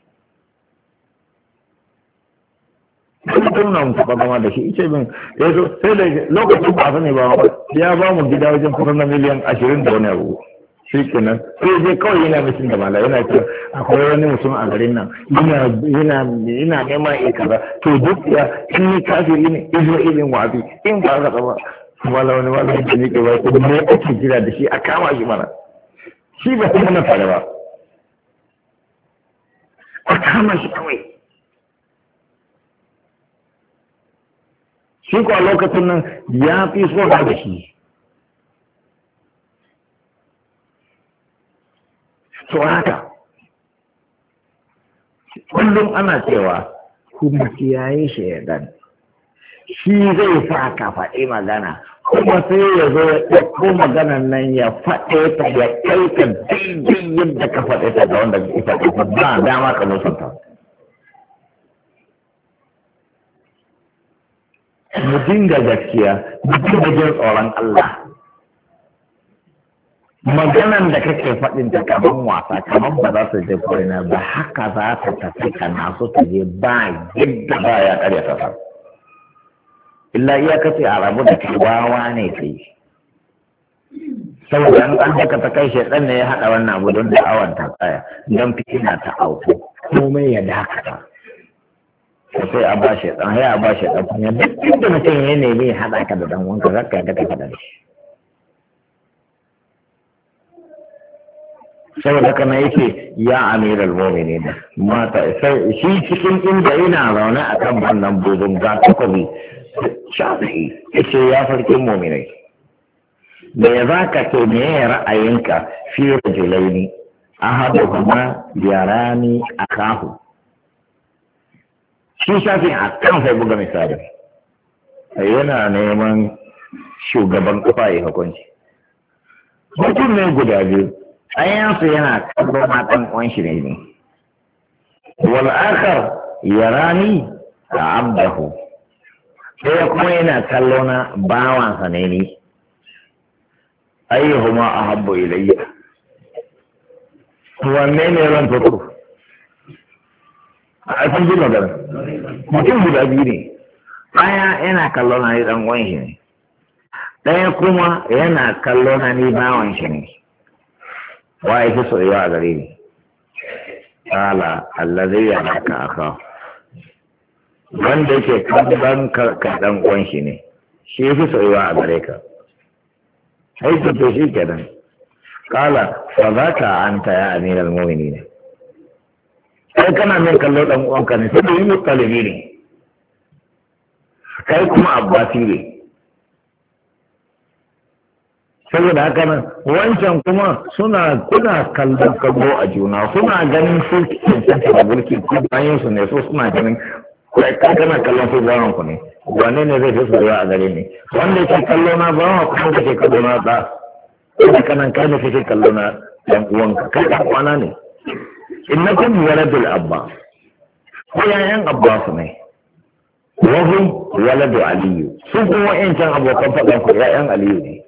mutum na mutu zama da shi ice bin ya zo sai da lokacin ba su ne ba ya ba mu gida wajen kusan na miliyan ashirin da wani abu shi kenan sai je kawai yana mishin da mala yana ce akwai wani mutum a garin nan yana neman iya kaza to duk ya in ni kafiri ne izo ilin wafi in ba ka tsaba wala wani wala da ne ke ba ko me ake jira da shi a kama shi mana shi ba kuma na fara ba a kama shi kawai shi ko a lokacin nan ya fi so da shi to haka kullum ana cewa kuma kiyaye shaidan shi zai sa ka faɗi magana kuma sai ya zo ya ɗauko maganan nan ya faɗe ta ya kai ka daidai yadda ka faɗe ta ga wanda ka faɗe ta ba dama ka musanta mu dinga gaskiya mu dinga jin tsoron Allah maganan da kake faɗin ta kaman wasa kaman ba za su je koina ba haka za ta tafi kana so ta je ba yadda ba ya karya ta illa iya kace a rabu da wawa ne kai saboda an an daga ta kai shedan ne ya hada wannan abu don da awan ta tsaya don fitina ta auku komai ya dakata sai a ba shi dan ya ba shi dan kunya duk inda mutum ya nemi hada ka da dan wanka zaka ga ka fada shi saboda kana yake ya amiral mu'minin mata sai shi cikin inda ina zaune akan wannan buzun ga takobi shafi yace ya farkin mu'minai da ya zaka ce me ra'ayinka fi rajulaini ahaduhuma yarani akahu shi shafi a kan sai buga misali yana neman shugaban kafa ya hukunci mutum ne guda biyu ɗayansu yana kallo matan uwan shi ne wal akhar yarani a abdahu sai kuma yana kallo na bawansa ne ni ayyuhuma ahabbu ilayya wanne ne ran fito a san ji magana mutum guda biyu ne ɗaya yana kallo na ni dan uwan shi ne ɗaya kuma yana kallo na ni bawan shi ne wa ya fi soyuwa a gare ni ƙala allazi ya haka aka wanda yake kallon ka dan uwan shi ne shi ya fi soyuwa a gare ka aiki to shi kenan ƙala fa za ka an ta ya amiral mu'mini ne kai kana min kallo dan uwanka ne sai yi mutalibi ne kai kuma abbasi ne saboda haka nan wancan kuma suna kuna kallon kallo a juna suna ganin su cancanta da mulki ko bayan su ne so suna ganin kai kana kallon su bayan ku ne wane ne zai fi soyayya a gare ni wanda yake kallo na bawa kuma kake kallo na da kuma kana kai ne kake kallo na dan uwanka kai dan uwana ne innakum waladul abba ko yayan abbas ne wa hum waladu aliyu su kuma yancan abokan faɗan ku yayan aliyu ne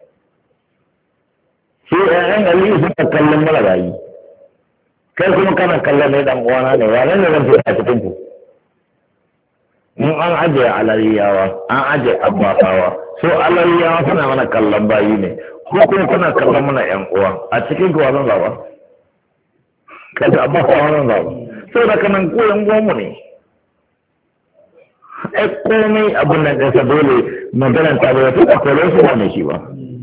sai ƴaƴan aliyu suna kallon malagayi kai kuma kana kallon ne dan uwana ne wane ne zan fita a cikin ku in an ajiye alariyawa an ajiye abbasawa so alariyawa suna mana kallon bayi ne ko kuma kuna kallon mana ƴan uwa a cikin ku zan zaba kada abbasawa zan zaba sau da kanan koyan gomu ne ai komai abin da ƙasa dole maganar ta bai wata kwakwalwar su ba mai shi ba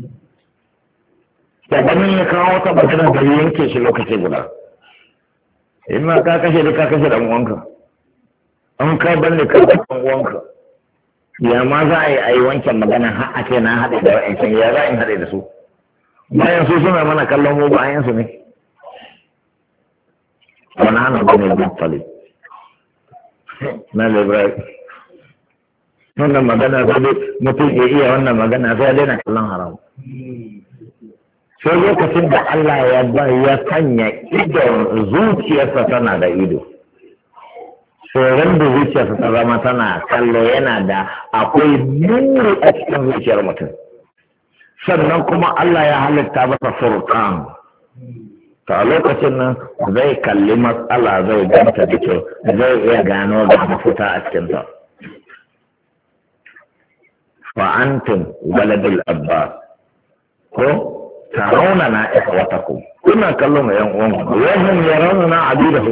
da ganin ya kawo wata magana da yanke shi lokaci guda in ma ka kashe da ka kashe dan uwanka an ka banne ka dan uwanka ya ma za a yi a yi wancan magana har a ce na haɗe da wa'ancan ya za a yi haɗe da su bayan su suna mana kallon mu bayan su ne wani hana bane muttalib na Ibrahim. Wannan magana sai dai mutum ya iya wannan magana sai dai na kallon haram. Sai lokacin da Allah ya ba ya sanya idon zuciyarsa tana da ido. Tsoron da zuciyarsa ta zama tana kallo yana da akwai nuri a cikin zuciyar mutum. Sannan kuma Allah ya halitta masa furqan. Ta lokacin nan zai kalli matsala zai ganta da kyau zai iya gano da mafuta a cikinta. Fa'antum waladul abbas ko tarawna na ikhwatakum kuna kallon ma yan uwan ku wahum yarawna na abidahu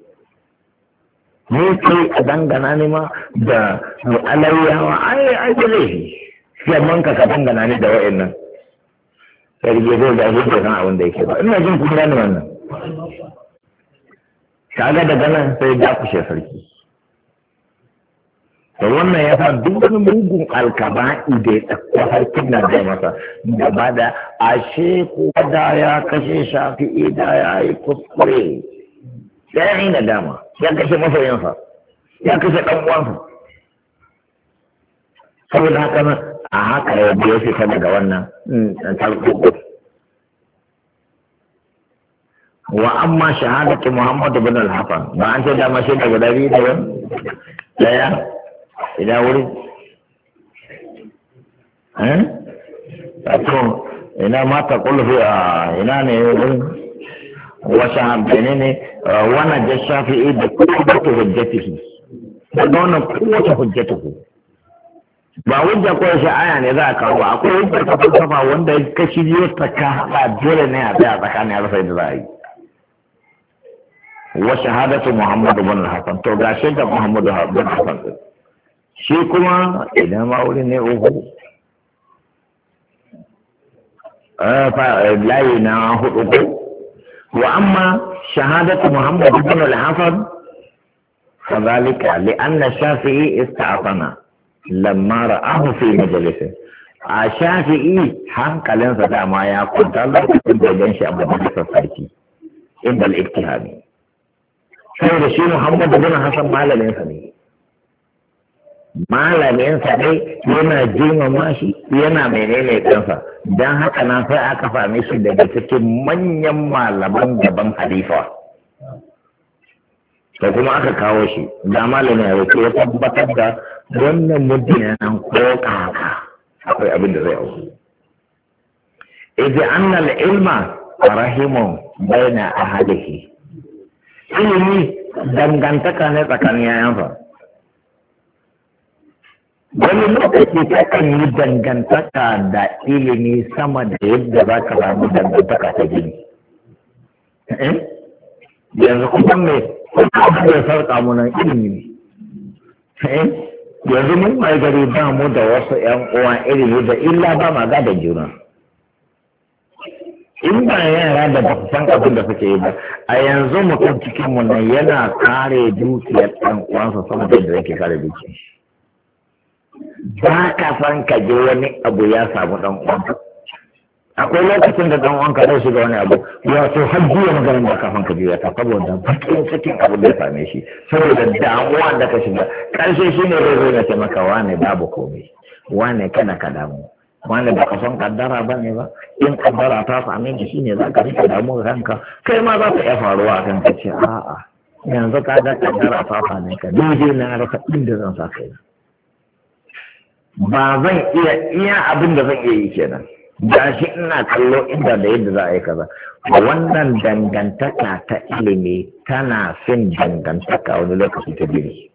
ne kai a dangana ne ma da alayyawa ai ai dole yamman ka ka dangana ne da wa'annan sai ya zo da shi da abin da yake ba ina jin kun gane wannan kaga daga nan sai ya kushe sarki da wannan ya sa duk wani mugun alkaba'i da ya ɗauko harkin nan da masa gaba da ashe ko da ya kashe shafi'i da ya yi kuskure ya yi na dama ya kashe masoyinsa ya kashe ɗan uwansa saboda haka nan a haka ya biyo fita daga wannan talkuku wa amma shahadatu Muhammad ibn al-Hasan ba an ce da mashi da guda biyu da wani daya ina wuri eh to ina mata kullu a ina ne wurin wa shahadane ne wannan da shafi'i da kullu hujjatihi da wannan kullu hujjatihi ba hujja ko shi aya ne za a kawo ba akwai hujja ta falsafa wanda ka shiryo ta ka haɗa dole ne a tsaya tsakanin a rasa yadda za a yi wa shahadatu Muhammadu bin Hassan to ga shi da Muhammadu bin Hassan shi kuma idan ma wuri ne uku layi na hudu ko wa amma shahadatu Muhammadu bin Hassan فذلك لأن الشافعي استعصنا lamma ra'ahu fi majalisa a shafi'i hankalinsa dama ya kwanta lokacin da gan shi a majalisar sarki inda al-iktihami sai da shi Muhammad bin Hassan malaminsa ne malaminsa ne yana girmama shi yana menene kansa dan haka na sai aka same shi daga cikin manyan malaman gaban halifa da kuma aka kawo shi da malamin ya ya tabbatar da wannan mutum nan ko kaka akwai abin da zai auku idan annal ilma rahimun baina ahadihi ilimi dangantaka ne tsakanin yayansa wani lokaci ta kan yi dangantaka da ilimi sama da yadda za ka samu dangantaka ta jini yanzu kuma mai kuma da sarƙa mu nan ilimi ne yanzu mun mai gari ba mu da wasu ƴan uwa ilimi da illa ba ma ga da juna in ba yara da ba san abin da suke yi ba a yanzu mutum cikin mu nan yana kare dukiyar ɗan uwansa sama da yadda yake kare dukiyar ba ka san ka je wani abu ya samu ɗan uwanka akwai lokacin da dan wanka zai shiga wani abu wato har jiya maganin da kafin ka biya ta saboda bakin cikin abu da ya same shi saboda damuwa da ka shiga karshe shi ne zai zo ya ce maka wane babu komai wane kana ka damu wane ba ka son kaddara ba ne ba in kaddara ta same ki shine za ka rika damu kanka kai ma za ka iya faruwa a kan ka ce a'a yanzu ka ga kaddara ta same ka daidai na rasa inda zan sa kai ba zan iya iya abin da zan iya yi kenan da shi ina kallo inda da yadda za a yi kaza wannan dangantaka ta ilimi tana fin dangantaka wani lokaci ta biri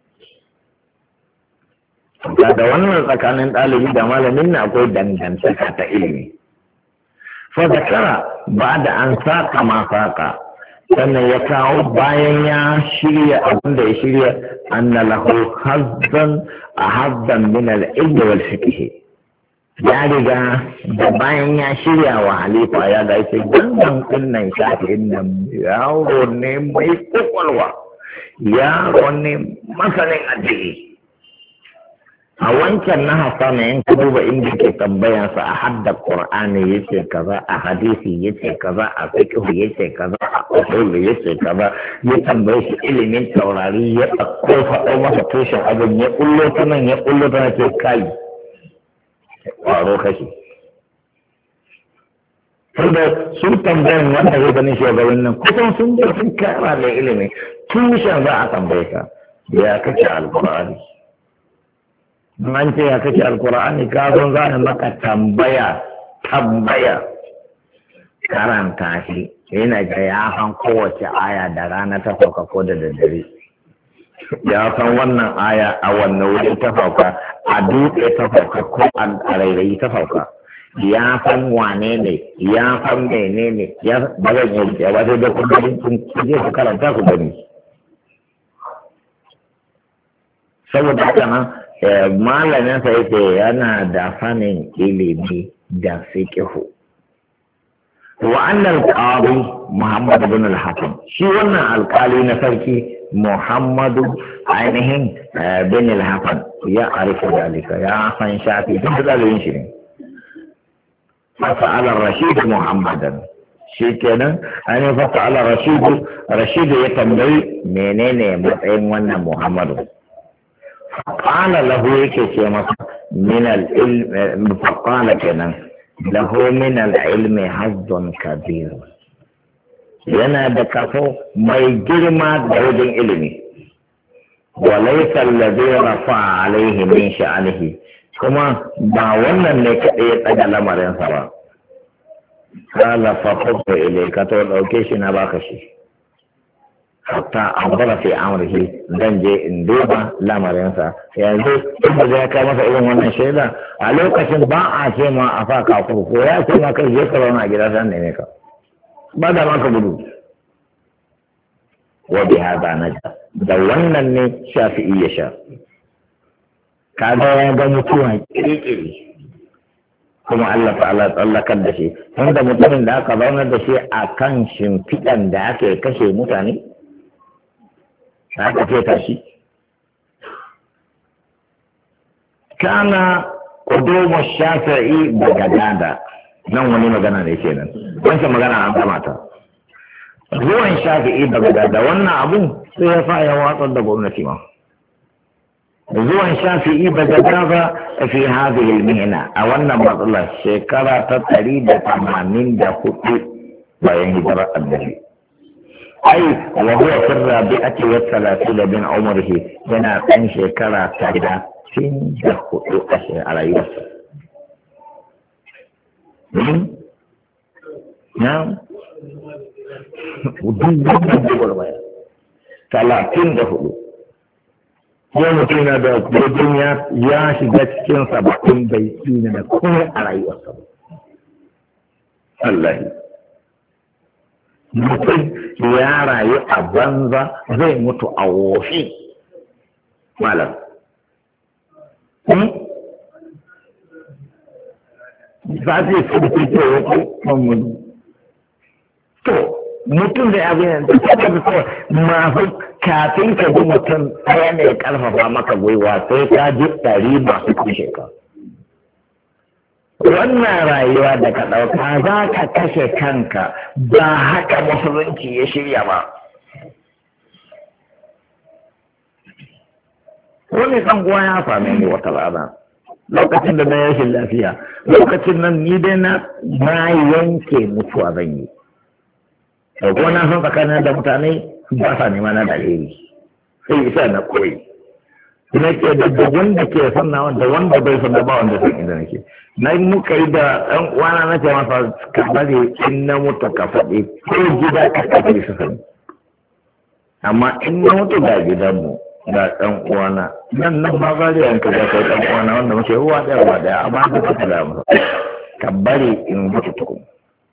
da wannan tsakanin ɗalibi da malamin na akwai dangantaka ta ilimi fa zakara ba da an saka ma saka sannan ya kawo bayan ya shirya abin da ya shirya anna lahu hazzan a hazzan min al-ilmi wal fiqh ya riga da bayan ya shirya wa halifa ya ga ce wannan kunnan shafi'in nan yaro ne mai kwakwalwa yaro ne masanin addini a wancan na hasana in ka duba inda ke tambayansa a hadda qur'ani yace kaza, a hadisi yace kaza, a fiqh yace kaza, a usul yace kaza, ya tambaye shi ilimin taurari ya ɗauko faɗo masa tushen abin ya kullo ta nan ya kullo ta ce kai ƙwaro kashi. Tunda sun tambayan wanda zai ganin shugaban nan kusan sun je sun kara da ilimi tushen za a tambaye ka ya kace alqur'ani. An ce ya kace alqur'ani ka zo za a maka tambaya tambaya karanta shi yana ga ya san kowace aya da rana ta sauka ko da daddare. Ya san wannan aya a wannan wuri ta sauka a dutse ta sauka ko a rairayi ta sauka. Ya san wane ne ya san mene ne ya ba zan yi ba sai da kuma kun je ku karanta ku gani. Saboda haka nan malamin sa yake yana da sanin ilimi da fiqhu. Wa annal qadi Muhammad ibn al-Hakim shi wannan alkali na sarki Muhammadu ainihin bin al-Hakim ya arifa dalika ya san shafi duk da dalilin shi ne. فسأل الرشيد محمدا شيكنا أنا فسأل الرشيد رشيد يتنبي منين مطعم وانا محمد فقال له يكي من العلم فقال كنا له من العلم حظ كبير yana da kafo mai girma da wajen ilimi walaisa allazi rafa alaihi min sha'anihi kuma ba wannan ne kaɗai ya tsaga lamarinsa ba kala fafuka ile ka to ɗauke shi na baka shi hatta an bara fi amurki zan je in duba lamarinsa yanzu inda zai kai masa irin wannan shaida a lokacin ba a ce ma a fa ka ko ya ce ma kai je ka zauna a gida san ne ka ba da maka gudu wa bi hada naja da wannan ne shafi'i ya sha kaga ya ga mutuwa kirkiri kuma Allah ta'ala tsallakar da shi wanda mutumin da aka zaunar da shi a kan shimfiɗan da ake kashe mutane aka ce shi kana kudumu shafi'i bagadada nan wani magana ne kenan wancan magana an kamata zuwan shafi'i bagadada wannan abun sai ya sa ya watsar da gwamnati ma zuwan shafi'i bagadada fi hadhihi al-mihna a wannan matsalar shekara ta ɗari da tamanin da hudu bayan hijirar annabi ai wa huwa fi rabi'ati wa thalathina min umrihi yana ɗan shekara ta da tin da hudu a rayuwarsa na duk wannan gwagwarmaya talatin da hudu ko mutum na da gudun ya shiga cikin sabatin bai tsina da kuma a rayuwarsa ba. Allahi. Mutum ya rayu a banza zai mutu a wofi. Malam. Za su yi surutu ce wasu mamudu. To, mutum da ya bayan da ta tafi kawai masu kafin ka ji mutum ɗaya ne ya ƙarfafa maka gwiwa sai ka ji ɗari masu kashe ka. Wannan rayuwa da ka ɗauka za ka kashe kanka ba haka musulunci ya shirya ba. Wani ɗan uwa ya same ni wata rana lokacin da na yashin lafiya lokacin nan ni dai na yanke mutuwa zan yi. da kuma na san tsakanin da mutane ba sa nema na dalili sai isa na koyi na ke da wanda ke sanna wanda wanda bai sanna ba wanda san inda nake na muka yi da ɗan uwana na ce masa ka bari in na mutu ka faɗi ko gida ka kafe su sani amma in na mutu ga gidanmu ga ɗan uwana nan nan ma ba zai yanka da kai ɗan uwana wanda muke ruwa ɗaya ruwa ɗaya amma ka ka da masa ka bari in mutu tukun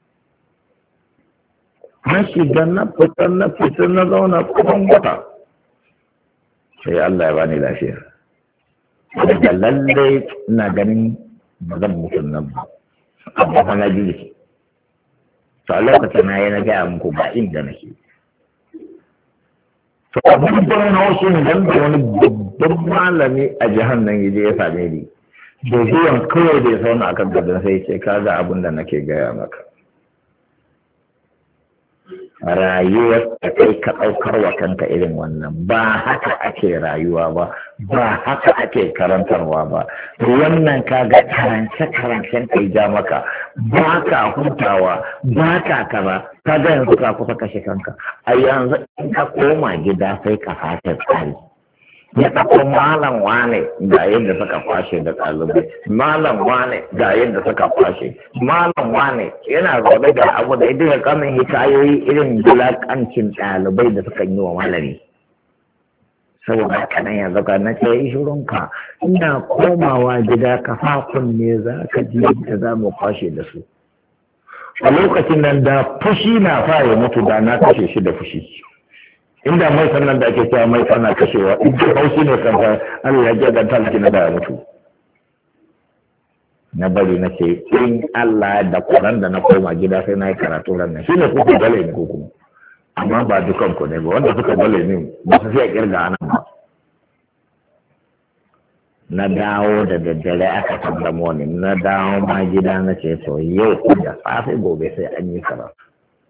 na shiga na fitar na fitar na zauna kuma wata sai Allah ya bani lafiya daga lallai ina ganin ba zan mutu nan ba amma fa na ji to a lokacin na yi na gaya muku ba inda nake to abubuwan haushin dan da wani babban malami a jihar nan yaje ya same ni da zuwan kawai da ya sauna akan gadon sai ce kaga abin da nake gaya maka rayuwar da kai ka ɗaukar wa kanka irin wannan ba haka ake rayuwa ba ba haka ake karantarwa ba wannan kaga karance karancen kai ja maka ba ka hutawa ba ka kaza kaga yanzu ka kusa kashe kanka a yanzu in ka koma gida sai ka fata tsari ya ɗauko malam wane ga yadda suka kwashe da ɗalibai malam wane ga yadda suka kwashe malam wane yana zaune da abu da idan ya kamin hikayoyi irin bulakancin ɗalibai da suka yi wa malami saboda haka nan yanzu ka na ce yi shirunka ina komawa gida ka fakun ne za ka ji da za mu kwashe da su a lokacin nan da fushi na fara mutu da na kashe shi da fushi inda mai sannan da ake cewa mai sana kashewa in ji haushi ne kan Allah ya ji dan talaki na da mutu na bari na ce in Allah da Quran da na koma gida sai na yi karatu ran nan shine kuka bale ne ko kuma amma ba dukan ku ne ba wanda suka bale ne ba su fiye kirga anan ba na dawo da daddare aka sallamo ne na dawo ma gida na ce to yau da safe gobe sai an yi karatu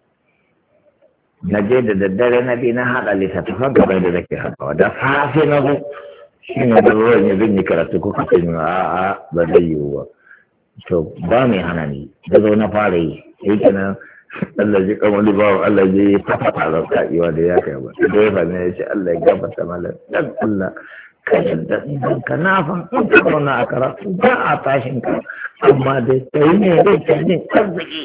na je da daddare na bi na haɗa littattafan gaba da nake haɗawa da safe na zo shi ne da ruwan ya zan yi karatu ko kace ni a'a ba zai yiwu ba to ba mai hana ni da zo na fara yi sai kenan Allah ji kamar libawa Allah ji ya tafata da ka'iwa da ya kai ba da ya fara ya ce Allah ya gafarta malam dan Allah ka yadda idan ka nafa in ka zauna a karatu ba a tashin ka amma dai kai ne dai kai ne arziki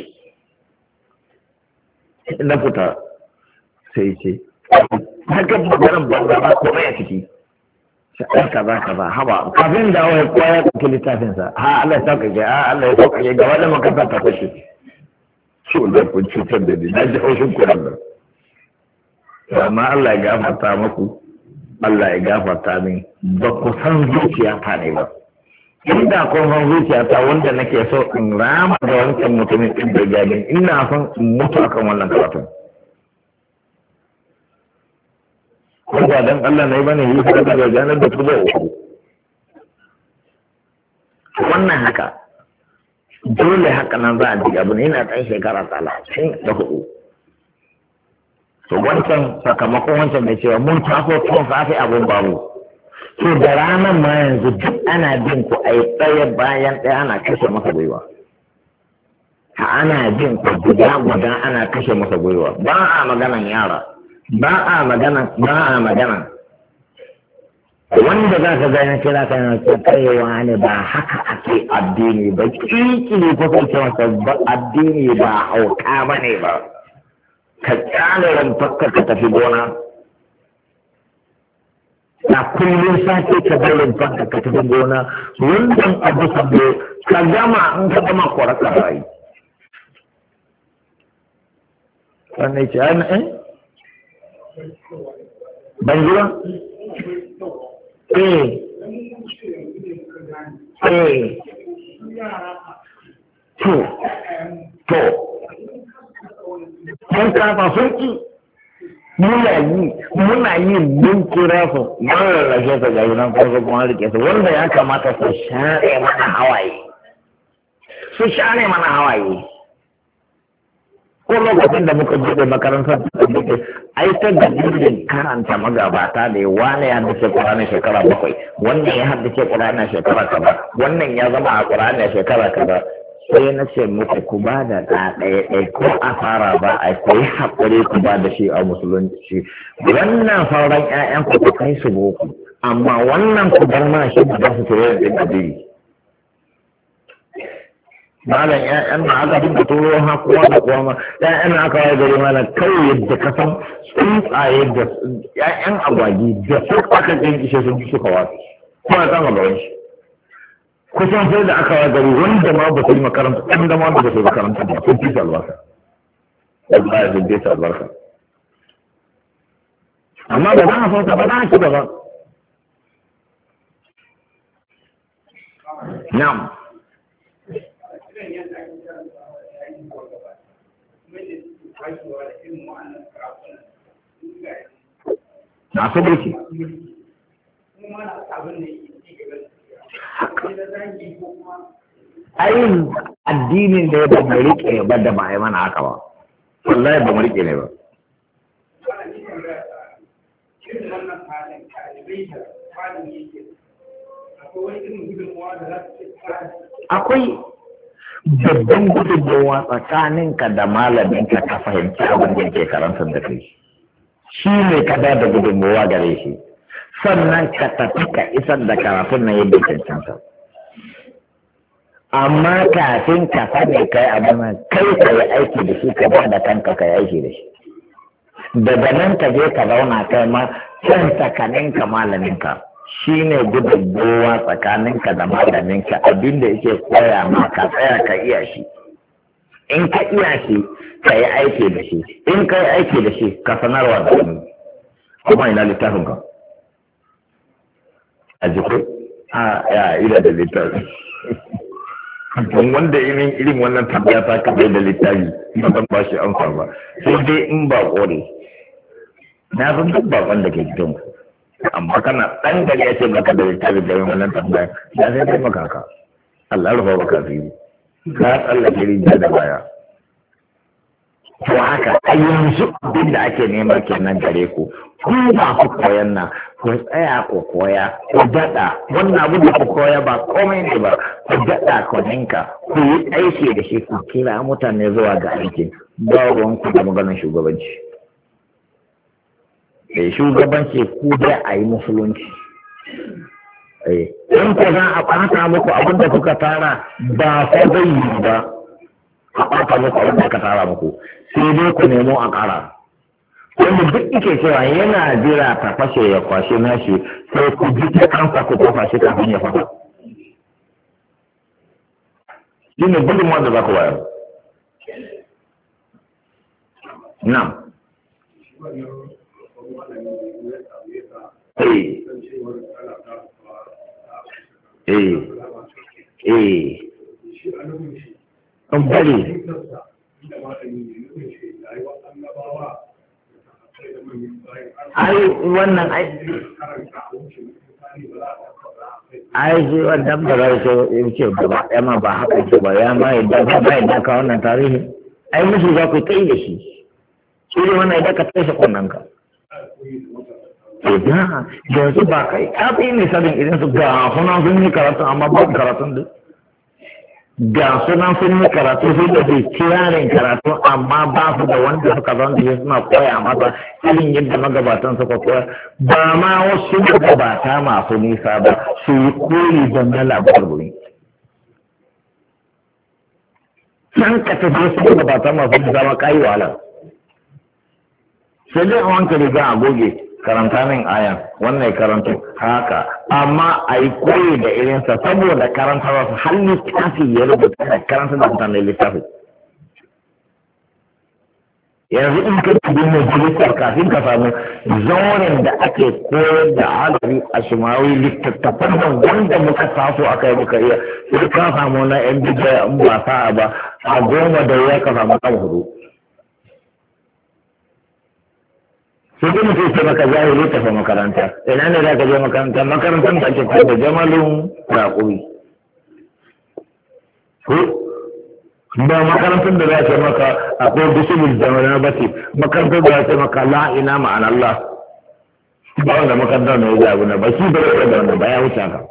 na fita sai ce haka maganin banza ba kuma ya ciki sha'ar kaza kaza haba kafin da wani kwaya ɗauki littafinsa ha Allah ya sauka ha Allah ya sauka ga wani makasar ta fashe so da kun cutar da ni na ji haushin kuran nan amma Allah ya gafarta maku Allah ya gafarta min ba ku san zuciya ta ne ba inda kun san zuciya ta wanda nake so in rama da wancan mutumin ɗin da gani ina son in mutu akan wannan karatun wanda dan Allah ne bane yi fara da ganin da kuma uku wannan haka dole haka nan za a ji abu ne yana ɗan shekara talatin da hudu to wancan sakamakon wancan mai cewa mun taso tun safe abun babu to da ranar ma yanzu duk ana bin ku a yi tsaye bayan ɗaya ana kashe masa gwiwa ana bin ku guda guda ana kashe masa gwiwa ba a maganan yara ba a magana ba a magana wanda za ka gani kira ka yana ce kaiwa ne ba haka ake addini ba kiki ko kai ce masa ba addini ba hauka ba ne ba ka kyale rantakka ka tafi gona na kullum sake ka bar rantakka ka tafi gona wannan abu sabo ka gama in ka gama kwaraka rai wannan ce ana eh ban ji ba? eh eh to to mun kafa sun ki muna yi muna yi mun kira su mun rarrashe su ga nan farko kuma rike su wanda ya kamata su share mana hawaye su share mana hawaye ko lokacin da muka buɗe makarantar da muke ai ta dalilin karanta magabata da wane ya haddace Qur'ani shekara bakwai wannan ya haddace Qur'ani shekara kaza wannan ya zama a Qur'ani shekara kaza sai na ce muku ku ba da ɗa ɗaya ɗaya ko a fara ba a koyi haƙuri ku ba da shi a musulunci wannan sauran ƴaƴan ku ku kai su boko amma wannan ku bar ma shi da su tare da addini malam ƴaƴan na aka dinga turo ha kowa da kowa ma ƴaƴan na aka wai gari malam kawai yadda ka san tsuntsaye da ƴaƴan agwagi da su aka kinkishe sun ji suka wasu kuma kama gaban shi kusan sai da aka wai gari wanda ma ba su yi makaranta ɗan da ma ba su yi makaranta ba sun fi su albarka wallahi sun fi su albarka amma ba za a fauta ba za a ci gaba na'am masu mulki ai addinin da ya ba mu rike ba da ba a yi mana haka ba wallahi ba mu rike ne ba akwai babban gudunmawa tsakaninka da malaminka ka fahimci abin da ke karantar da kai shi ne ka da gudunmawa gare shi sannan ka tafi ka isar da karatun nan yadda cancanta amma kafin ka sani kai abin nan kai ka yi aiki da shi ka ba da kanka ka yi aiki da shi daga nan ka je ka zauna kai ma can tsakaninka malaminka shi ne gudunmawa tsakaninka da malaminka abinda yake koya ma ka tsaya ka iya shi in ka iya shi ka yi aiki da shi in ka yi aiki da shi ka sanarwa da wani kuma ina littafin ka a jikin a ya ina da littafi don wanda irin irin wannan tabbata ta kaɓe da littafi ba zan ba shi amsa ba sai dai in ba kore na san duk bakon da ke gidan ku amma kana ɗan gari ya ce maka da littafi da yin wannan tambaya ya sai dai maka ka Allah rufa maka fili ka tsallake rijiya da baya to haka a yanzu abin da ake nema kenan gare ku ku ba ku koyan nan ku tsaya ku koya ku daɗa wannan abu da ku koya ba komai ne ba ku daɗa ku ninka ku yi aiki da shi ku kira mutane zuwa ga aikin ba ruwanku da maganar shugabanci da shugabanci ku dai a yi musulunci in ku za a ɓata muku abin da kuka tara ba fa zai yi ba a ɓata muku abin da kuka tara muku sai dai ku nemo a ƙara wanda duk ike cewa yana jira ta fashe ya kwashe nashi sai ku ji ta kansa ku kafa shi kafin ya fata shi ne gudun wanda za ku wayar na eh eh eh an bari ai wannan ai ai shi wannan ba za su ce gaba ɗaya ma ba haka ce ba ya ma yadda ba ba yadda ka wannan tarihi ai musu za ku kai da shi shi ne wannan yadda ka tashi kunnen ka idan yanzu ba kai ka fi ne sanin idan su ga sunan sun yi karatun amma ba karatun duk ga sunan sun yi karatu sun da ke kirarin karatu amma ba su da wanda suka zan da suna koya masa irin yadda magabatan suka koya ba ma wasu magabata masu nisa ba su yi koyi da na labar guri san ka tafi su magabata masu nisa ma kayi wahala sai dai a wanka riga a goge karanta min ayan wannan karanta haka amma a yi koyi da irinsa saboda karanta wasu har littafi ya rubuta da karanta da mutane littafi yanzu in ka tabi majalisar kafin ka samu zauren da ake koyar da alari a shimawi littattafan nan wanda muka taso aka yi muka iya sai ka samu na yan bijaya in ba sa'a ba a goma da ya ka samu kan hudu sai dai mutum sai maka jahili tafi makaranta ina ne za ka je makaranta makarantar da ake koyar da jamalin raƙumi ba makarantar da za ta maka akwai bishibin zamana ba ce makarantar da za ta maka la'ina ma'an Allah ba wanda makarantar da ya ji abu na ba shi ba ya da wanda ba ya wuce ka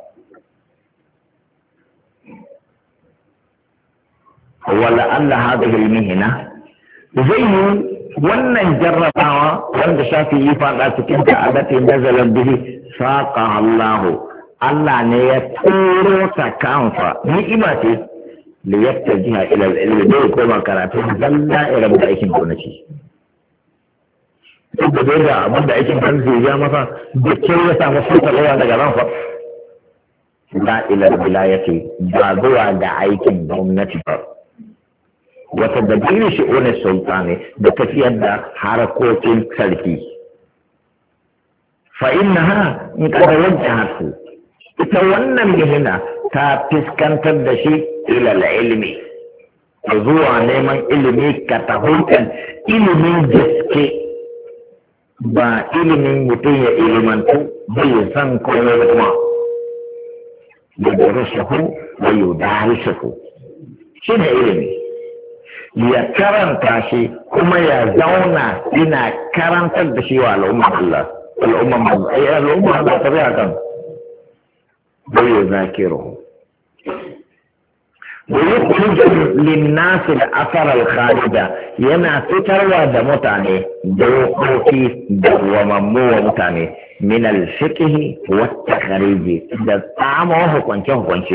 wala Allah hada ilmihina zai yi wannan jarrabawa wanda shafi yi fada cikin ta'adati nazalar bihi saqa Allahu Allah ne ya turo ta kanfa ni'ima ce da yadda jiha ilal ilmi dai koma karatu zalla irin da aikin gwamnati duk da dai da abin da aikin kansu ya masa da ke ya samu sauƙaƙewa daga ranfa la ilal wilayati ba zuwa ga aikin gwamnati ba wata da dini shi one sultani da tafiyar da harakokin sarki fa innaha in kada wajjahatu ita wannan mihina ta fiskantar da shi ilal ilmi zuwa neman ilimi ka tahutan ilimin gaske ba ilimin mutum ya ilimantu bai san komai da kuma ya darusahu wa yudarisuhu shi ne ilimi ya karanta shi kuma ya zauna ina karantar da shi wa al'ummar Allah al'ummar Allah al'ummar Allah ta biya kan bai ya zakiru ويخرج للناس الأثر الخالد ينا فتروا دمتاني دوقوتي دواممو ومتاني من الفقه والتخريج إذا طعمه كونشه كونشي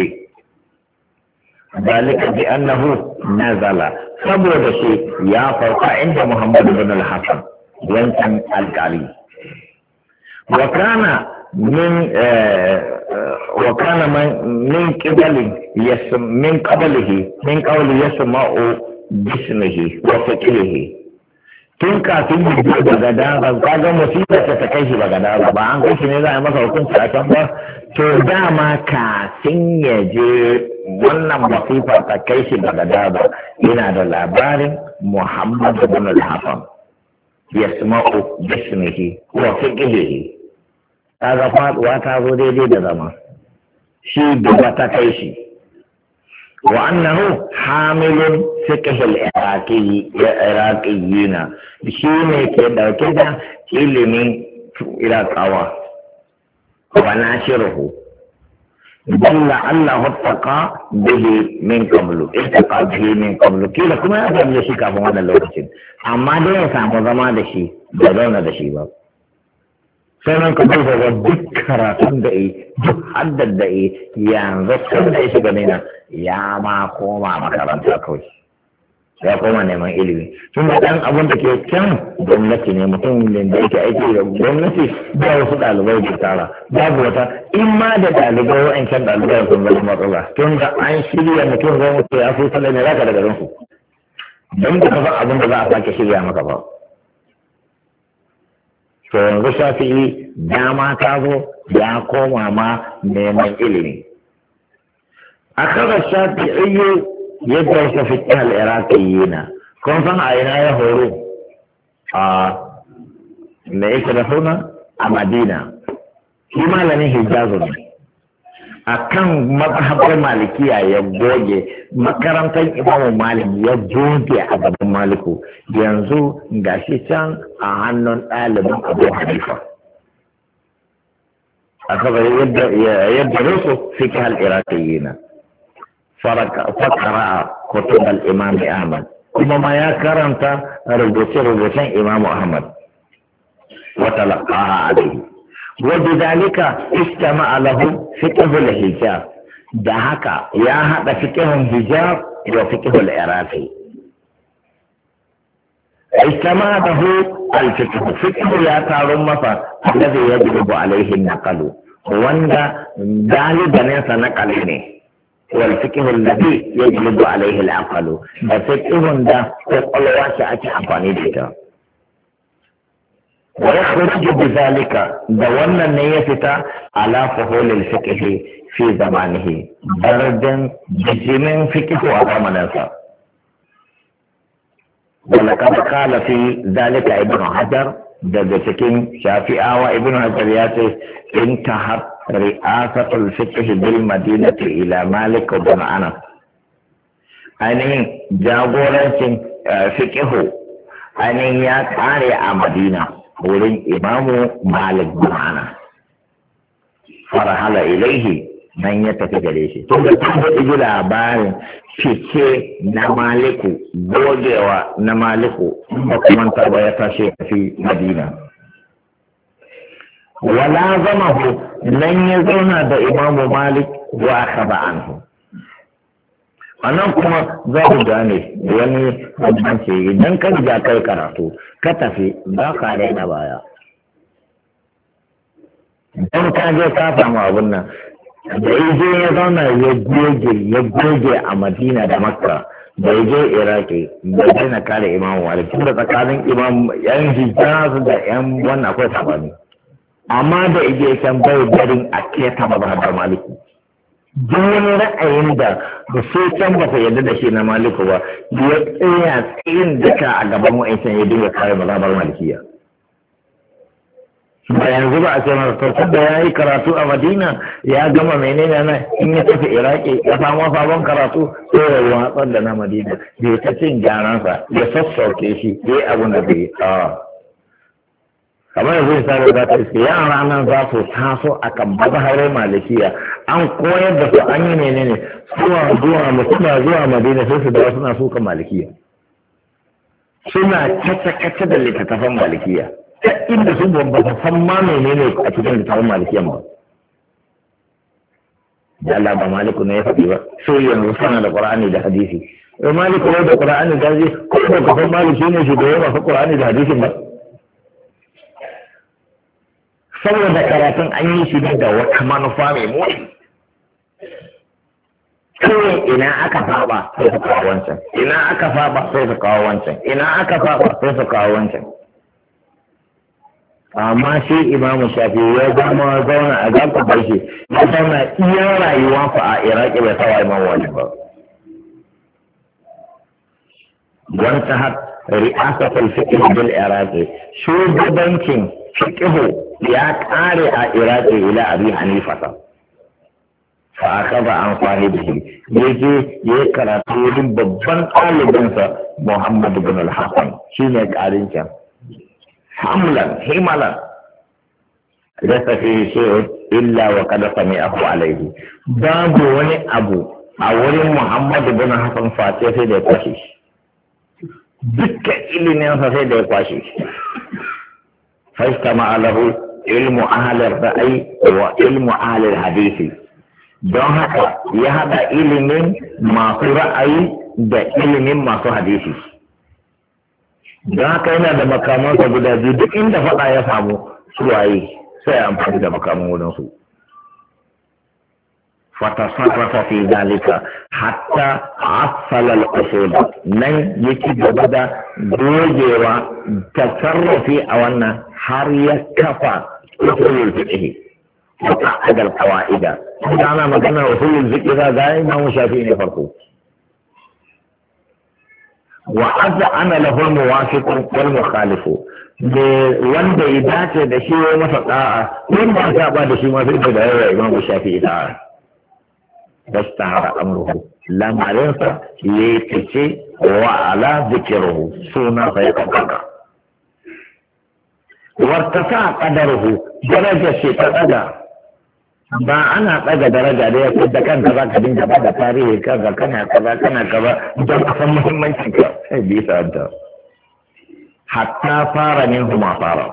ذلك بأنه نزل سبب شيء يا فرق عند محمد بن الحسن وانتم القالي وكان من آه وكان من قبل يسم من قبله من قول يسمع باسمه وفكره tun kafin ya je Bagadaza kaga musibar ta kai shi Bagadaza ba an kai shi ne za a masa hukunci a can ba to dama kafin ya je wannan musifa ta kai shi Bagadaza yana da labarin Muhammad ibn al-Hasan yasma'u bismihi wa fiqhihi kaga faduwa ta zo daidai da zama shi gaba ta kai shi wa annahu hamilun fiqh al-iraqi ya iraqiyina shi ne ke dauke da ilimin iraqawa wa nashiruhu dalla Allah taqa bihi min qablu ittaqa bihi min qablu kila kuma ya fahimci shi kafin wannan lokacin amma dai ya samu zama da shi da zauna da shi ba sannan ka duba wa duk karatun da yi duk haddar da yi yanzu sun da ya shiga nena ya ma koma makaranta kawai ya koma neman ilimi tun da ɗan abin da ke can gwamnati ne mutum da yake aiki da gwamnati ba wasu ɗalibai da tara babu wata in ma da ɗalibai wa'ancan ɗalibai sun zama matsala tun da an shirya mutum zai mutu ya fi sallah ne za ka da garin su don da ka san abin da za a sake shirya maka ba. To yanzu shafi'i dama ta zo ya koma ma neman ilimi. A kada shafi'i yadda wasu fiƙi al'iraƙiyina, kun san a ina ya horo a me yake da suna a Madina. Shi malamin Hijazu ne. A kan mazhabar malikiya ya goge makarantar imamu malik ya goge a gaban maliku yanzu ga shi can a hannun ɗalibin abu hanifa a kaba yadda rusu fiƙi al'iraƙiyina fakara a kutub al'imam ahmad kuma ma ya karanta rubuce-rubucen imamu ahmad wata laƙaha alaihi وبذلك استمع له فقه الحجاب ده هكا يا هذا فقه الحجاب وفقه العراقي استمع له الفقه فقه يا تعلم الذي يجب عليه النقل واندا غالبا نقل والفقه الذي يجب عليه العقل ده فقه ده تقول واسع أفاني ده ويخرج بذلك دولنا النية على فهول الفقه في زمانه درد بجمع فقه وعمل ولقد قال في ذلك ابن حجر دجتكين شافعي وابن حجر ياتي انتهت رئاسة الفقه بالمدينة إلى مالك بن أنس أني جاغورة فقه أني يا كاري مدينة wurin imamu malik ma'ana farahala ilaihi nan ya tafi gare shi tun da ta ji labarin fice na maliku gogewa na maliku da kuma ba ya tashi fi madina wala zama ku nan ya zauna da imamu malik wa aka ba anhu a nan kuma za ku gane wani bambanci idan ka riga kai karatu ka tafi ba ka na baya don ka je ka samu abin nan da je ya zauna ya goge ya goge a madina da makka da ya je iraki da ya na kare imamu malik tun da tsakanin imam yan hijaz da yan wannan akwai sabani amma da ije can bai garin a keta mazhabar maliki duk wani ra'ayin da ba so can ba ta yarda da shi na maliku ba ya tsaya tsayin duka a gaban wa'ancan ya dinga kare mazhabar malikiya ba yanzu ba a ce masa to da ya yi karatu a Madina ya gama menene na in ya tafi Iraki ya samu sabon karatu sai ya watsar da na Madina bai ta cin gyaransa ya sassauke shi ya yi abin da bai a kamar yanzu misali za ta iske yara nan za su taso a kan mazharar malikiya an koyar da su an yi menene zuwa zuwa suna zuwa Madina sai su dawo suna suka malikiya suna kace-kace da littattafan malikiya ta inda sun ba ta san ma menene a cikin littafin malikiyan ba da Allah ba maliku ne ya faɗi ba sai yanzu sana da qur'ani da hadisi eh maliku ne da qur'ani da hadisi ko da ka san maliki ne shi da yawa fa qur'ani da hadisin ba saboda karatun an yi shi da wata manufa mai muni kawai ina aka saba sai su kawo wancan ina aka saba sai su kawo wancan ina aka saba sai su kawo wancan amma shi imamu shafi ya zama zauna a gaba bai shi ya zauna iya rayuwa fa a iraki bai sawa imam wani ba wanta har ri'asatul fiqh bil iraqi shugabancin fiqh ya kare a iraki ila abi hanifa fa akaba an sahibihi yaje yayi karatu wurin babban ɗalibinsa Muhammad ibn al-Hasan shine karin can حملا حملا ليس فيه شيء إلا وقد سمعه عليه باب وني أبو أولي محمد بن حسن فاتح في دي قاشيش دكا إلي ننسى في دي قاشيش فاجتمع له علم أهل الرأي وعلم أهل الحديث don haka ya haɗa ilimin masu ra'ayi da ilimin masu hadisi don haka yana da makamansa guda biyu duk inda faɗa ya samu suwaye sai amfani da makaman wurinsu fatasarrafa fi zalika hatta asala al-usul nan yake gaba da gogewa tasarrufi a wannan har ya kafa usulul fiqh wa qa'ida al-qawaida ana magana usulul fiqh ga Imam Shafi'i ne farko وأذ أنا له الموافق والمخالف wanda ya dace da shi ya masa da'a wanda ya saba da shi ma sai da yawa Imam Shafi'i da'a dastahara amruhu lamarinsa ya fice wa ala zikruhu suna sai kanka wartasa qadaruhu daraja shi ta daga ba ana ɗaga daraja da ya da kanka za ka dinga bada tarihi kaza kana kaza kana kaza don ka san muhimmancin ka sai bisa da hatta fara min huma fara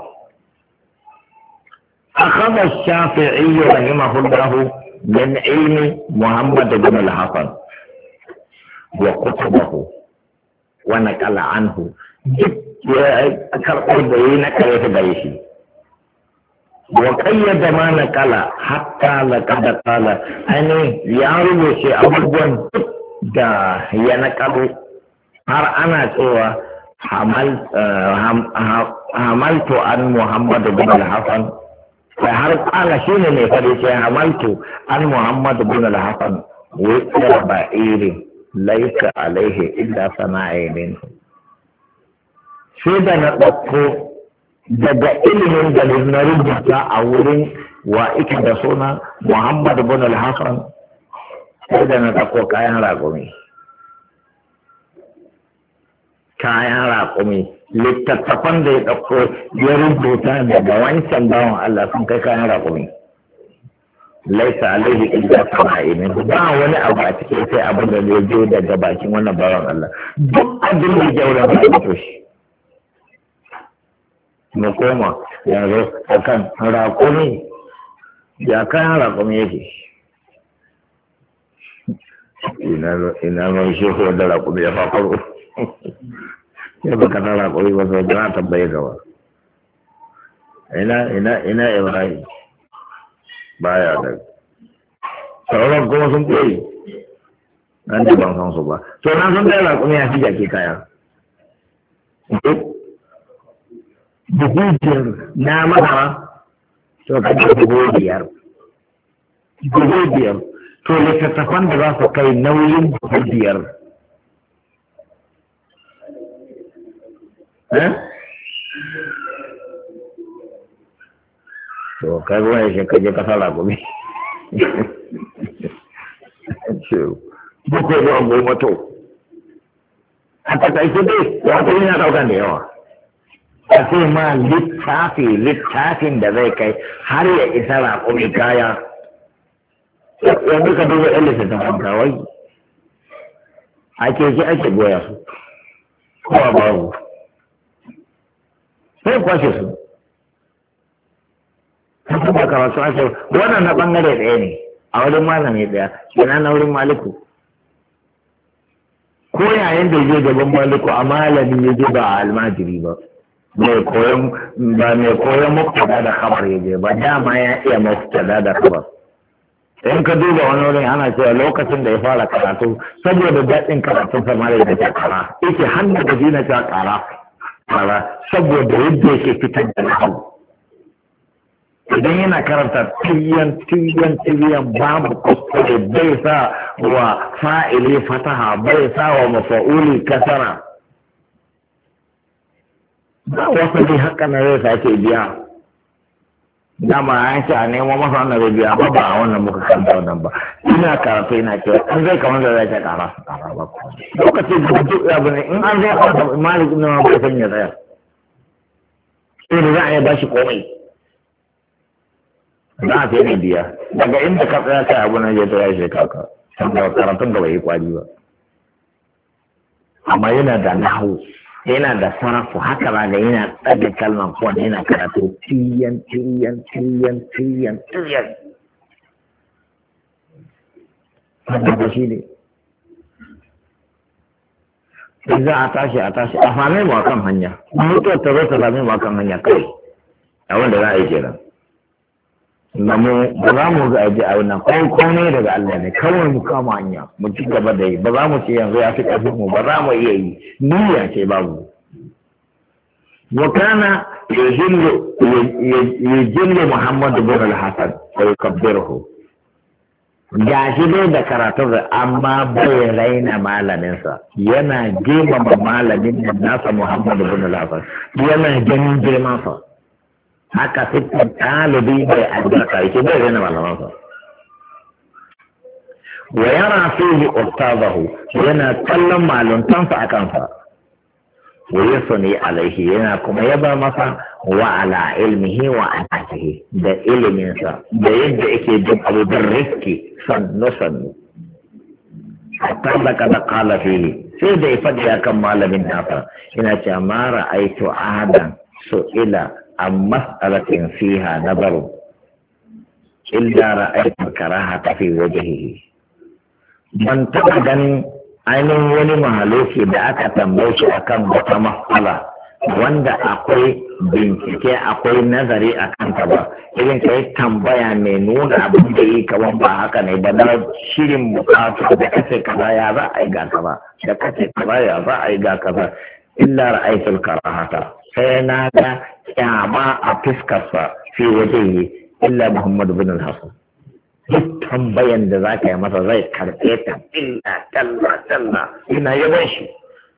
akhadha ash-shafi'i rahimahullah min ilmi Muhammad ibn al-Hasan wa kutubahu wa naqala anhu duk ya karɓar da yi na kare ta gare shi وقيد ما نقل حتى لقد قال أني يعرف شيء أبوان دا ينقل هر أنا سوى حملت حملت عن محمد بن الحسن فهر قال شيء نفرش حملت عن محمد بن الحسن وكر بعير ليس عليه إلا صناعي منه شيء نقول daga ilimin da na rubuta a wurin wa ike da suna Muhammad bin al-Hasan sai da na ɗauko kayan raƙumi kayan raƙumi littattafan da ya ɗauko ya rubuta daga wancan bawan Allah sun kai kayan raƙumi laisa alaihi illa sama'imin ba wani abu a cikin sai abin da zai je daga bakin wannan bawan Allah duk abin da ya wurin rubuta shi mu koma yanzu a kan raƙumi ya kayan raƙumi yake ina mai shehu da raƙumi ya fafaru ya baka na raƙumi ba sau da na tambaye gaba ina ina ina ibrahim baya da sauran kuma sun ɓoye nan da ban san su ba to na san da raƙumi ya fi jake kaya buhu biyar na masara to ka ji buhu biyar buhu biyar to littattafan da za su kai nauyin buhu biyar kai ruwan ya shi kaje kasar ragobi bakwai ruwa goma to a takaice dai wato yana daukan da yawa a ce ma littafi littafin da zai kai har ya isa raƙumi kaya yanzu ka duba yan littattafan kawai a keke ake goya su kowa babu sai kwashe su ta kuma karatu ake wannan na bangare ɗaya ne a wurin malami ɗaya yana na wurin maliku ko yayin da je gaban maliku a malami ya je ba a almajiri ba mai koyon ba mai koyon muktada da kamar ya je ba dama ya iya muktada da kamar in ka duba wani wurin ana cewa lokacin da ya fara karatu saboda daɗin karatun sa malami da ta kara yake hannu da jina ta kara kara saboda yadda yake fitar da nahawu idan yana karanta tiyan tiyan tiyan babu kuskure bai sa wa fa'ili fataha bai sa wa mafa'uli kasara ba wasu dai haka na zai sake biya dama an ce a nemo masa wannan zai biya ba ba a wannan muka kanta wannan ba ina karatu ina cewa an zai kamar da zai ce kara kara ba lokacin da duk abu ne in an zai kawata malikin na bai san ya tsaya sai da za a yi ba shi komai za a sai biya daga inda ka tsaya kai abu nan ya tsaya shi kaka saboda karatun da bai yi kwari ba amma yana da nahu yana da sarrafa haka ba da yana tsaga kalman kowane yana karatu tiyan tiyan tiyan tiyan tiyan wannan da shi ne sai za a tashi a tashi a same mu akan hanya mutuwar ta zo ta same mu akan hanya kai a wanda za a yi kenan na mu ba za mu ga aji a wannan ko ne daga Allah ne kawai mu kama hanya mu ci gaba da yi ba za mu ce yanzu ya fi ƙarfin mu ba za mu iya yi niyya ce babu wa kana yajillu yajillu Muhammad bin al-Hasan wa yukabbiruhu ga shi dai da karatu da amma bai raina malaminsa yana girmama malamin nasa Muhammad bin al-Hasan yana ganin girmansa haka fitin ɗalibi mai albarka yake bai rena malamansa wa yara fihi ustazahu yana kallon maluntansa a kansa wa yasni alaihi yana kuma yaba masa wa ala ilmihi wa anatihi da iliminsa da yadda yake jin abu da riski sannu sannu hatta da kada kala fihi sai da ya faɗi akan malamin nasa yana ce ma ra'aitu ahadan su'ila عن مسألة فيها نظر إلا رأيت الكراهة في وجهه من تبدأ ainihin wani mahaloki da aka tambaye shi akan wata matsala wanda akwai bincike akwai nazari a kanta ba irin ka yi tambaya mai nuna abin da yi kaman ba haka ne ba na shirin bukatu da kace kaza ya za a yi ga kaza da kace kaza ya za a yi ga kaza illa ra'aytul karahata sai na ga kyama a fiskarsa fi waje illa Muhammad bin al-Hasan duk tambayan da za ka yi masa zai karɓe ta illa talla talla ina yaban shi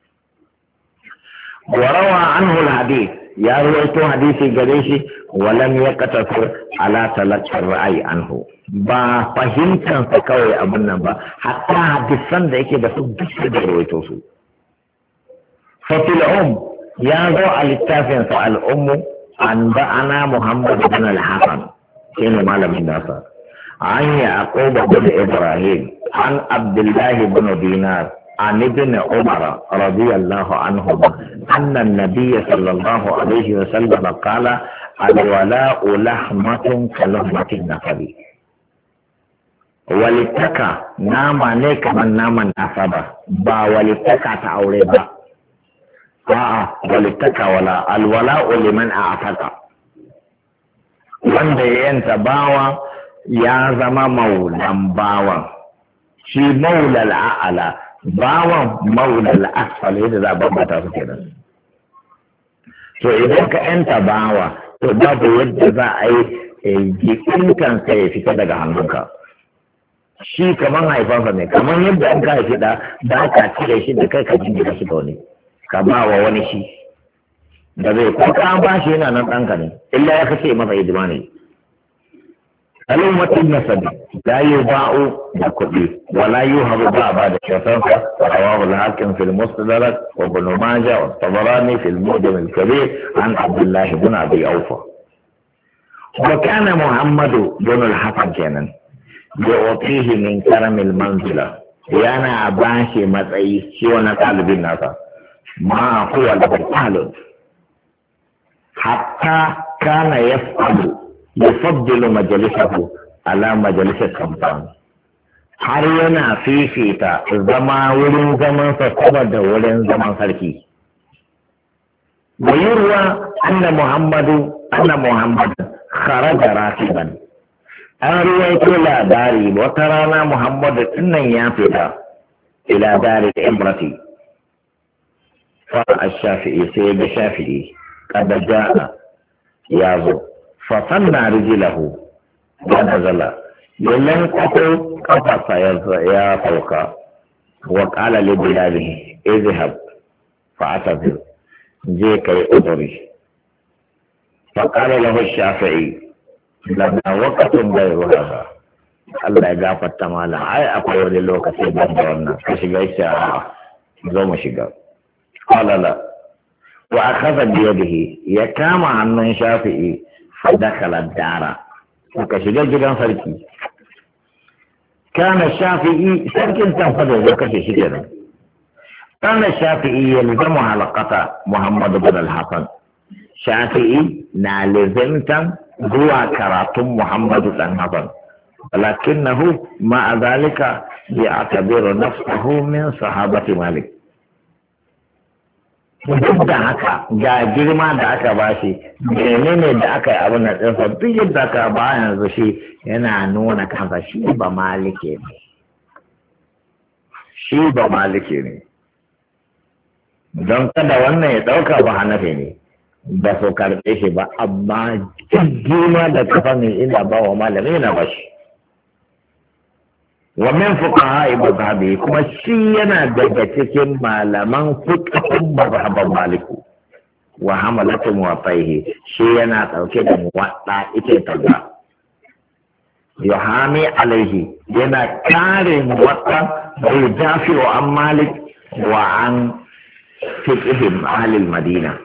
warawa anhu al-hadith ya rawaito hadisi gare shi walam yaqtasir ala talaqqi ra'ayi anhu ba fahimtan sa kawai abun nan ba hatta hadisan da yake da su duk da rawaito su fa fil um ya zo a littafin sa al-ummu an ba'ana Muhammad bin al-Hasan shine malamin nasa عن يعقوب بن إبراهيم عن عبد الله بن دينار عن ابن عمر رضي الله عنهما أن النبي صلى الله عليه وسلم قال الولاء لحمة كلحمة النفل ولتكا نام عليك من نام النفل با ولتكا تعوري با آه ولتكا ولا الولاء لمن أعتقى wanda ya yanta bawa ya zama maulan bawan shi maulal a'ala bawan maulal asfal yadda za a bambata su kenan to idan ka yanta bawa to babu yadda za a yi jikinkan ka ya fita daga hannunka shi kamar haifansa ne kamar yadda an ka haifi da ba ka cire shi da kai ka jingina shi da wani ka ba wa wani shi da zai ko ka ba shi yana nan ɗanka ne illa ya kace masa hidima ne كلمة النسب لا يباع بكل ولا يوهب باع بعد شيطان. رواه الحاكم في المستدرك وابن ماجه والطبراني في المعجم الكبير عن عبد الله بن ابي اوفى. وكان محمد بن الحسن كان يعطيه من كرم المنزله yana ba shi matsayi shi wani ɗalibin nasa ma huwa lahu ahlun hatta kana yaf'alu yufaddilu majalisahu ala majalisat kamfan har yana fifita zama wurin zaman sa kuma da wurin zaman sarki. Bayurwa anna muhammadu anna muhammad kharaja rakiban an ruwaito labari wata rana muhammadu dinnan ya fita ila dari imrati fa ash-shafi'i sai ga shafi'i kada jaa ya zo fa sanna rijlahu wa nazala yallan kato kafa ya fauka wa qala li bilalihi izhab fa atazir je kai uduri fa qala lahu ash-shafi'i lana wakatun bai ruwa Allah ya gafarta mana ai akwai wani lokaci ban da wannan ka shiga shi a zo mu shiga qala la wa akhadha bi yadihi ya kama hannun shafi'i fa dakala dara ka shiga gidan sarki kana shafi'i sarkin san fa da kace shi kenan kana shafi'i yalzamu halaqata muhammad ibn al-hasan shafi'i na lazimtan zuwa karatun Muhammadu ɗan Hassan, lakinnahu ma'a zalika ya atabiru nafsahu min sahabati Malik. Duk da haka ga girma da aka bashi, menene da aka yi abin da ɗinsa duk yadda aka ba yanzu shi yana nuna kansa shi ba malike ne. Shi ba malike ne. Don kada wannan ya ɗauka ba hanafi ne. Ba su karɓe shi ba amma girma da kafa ne ina ba wa malami yana ba shi wa min fuqaha ibadhi kuma shi yana daga cikin malaman fuqahan mazhaban maliku wa hamalatu muwaffaihi shi yana dauke da muwadda ita ta ga yuhami alaihi yana kare muwadda da jafi wa an malik wa an fiqhim ahli al-madina.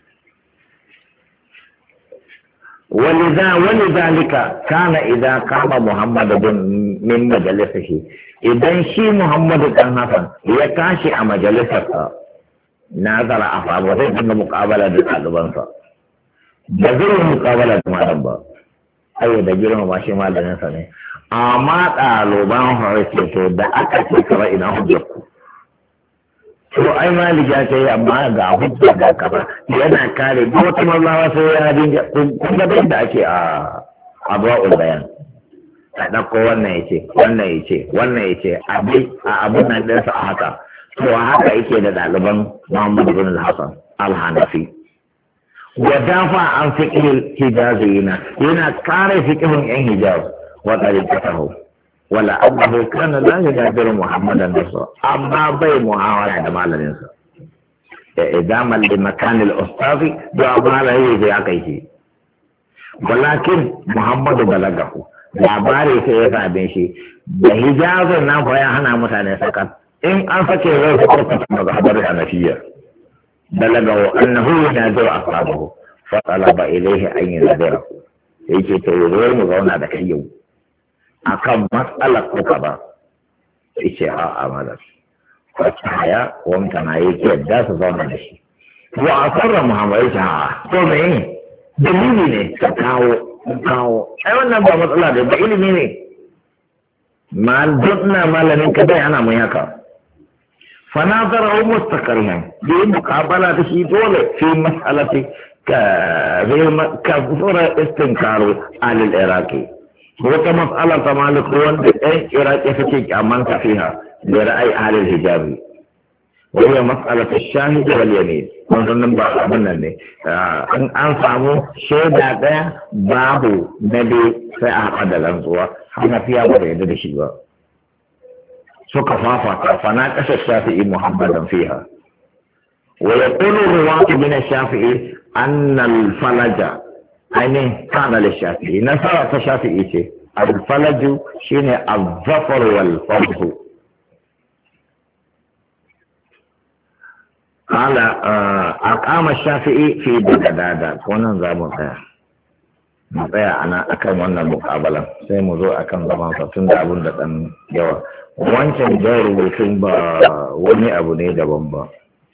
ولذا ولذلك كان إذا قام محمد بن من مجلسه إذا شي محمد بن حسن يكاشي على مجلسه نظر أفعال وزيد من مقابلة بالأدبانسا بزر مقابلة ما دبا أي دجير ما شي ما لنسا ne amma ɗaliban harshe to da aka ce kawai ina hujjarku to ai malik ya ce amma ga hujja ga kafa yana kare duk wata mallawa sai ya dinga kun ga da ake a abwaul bayan a dauko wannan yace wannan yace wannan yace abi a abun nan din sa haka to haka yake da daliban Muhammad ibn al-Hasan al-Hanafi wa dafa an fiqh al-hijaziyina yana kare fiqhun yan hijaz wa tariqatahu wala annahu kana la yajadiru muhammadan nasa amma bai muhawara da malamin sa idaman li makan al-ustazi da malai da aka yi walakin muhammadu balagahu labari sai ya sabe shi da hijazin nan fa ya hana mutane sakat in an sake zai fitar da mazhabar hanafiya balagahu annahu yajadiru ashabahu fa talaba ilayhi an yajadiru yake to yau mu zauna da kai yau akan matsalar kuka ba ce a amalar wacce haya wanta na yi yadda su zauna da shi wa a sarra muhammadu ta a to mai dalili ne ka kawo kawo ai wannan ba matsala da ba ilimi ne ma dukna malamin ka dai ana mun haka fanazara wa mustaqarrihan bi muqabala da shi dole fi mas'alati ka ka zura istinkaru alil iraqi wata mas'alar ta maliku wanda ɗan iraki suke kyamansa fiha da ra'ayi ahlul hijabi wani mas'alar ta shahid wal yamin wannan nan ba abin nan ne in an samu shaida ɗaya babu na dai sai a haɗa da rantsuwa hana fiya ba da yadda da shi ba suka fafata fana ƙasar shafi'i muhammadan fiha wa yaqulu ruwatu min ash-shafi'i anna al-falaja ainihin kana da shafi'i nasara ta shafi'i ce الفلج شين الظفر والفوز. قال أقام الشافعي في بغداد. كنا زابون mu tsaya ana akan wannan mukabalan sai mu zo akan zaman sa tun da abun da dan yawa wancan jan rubutun ba wani abu ne daban ba.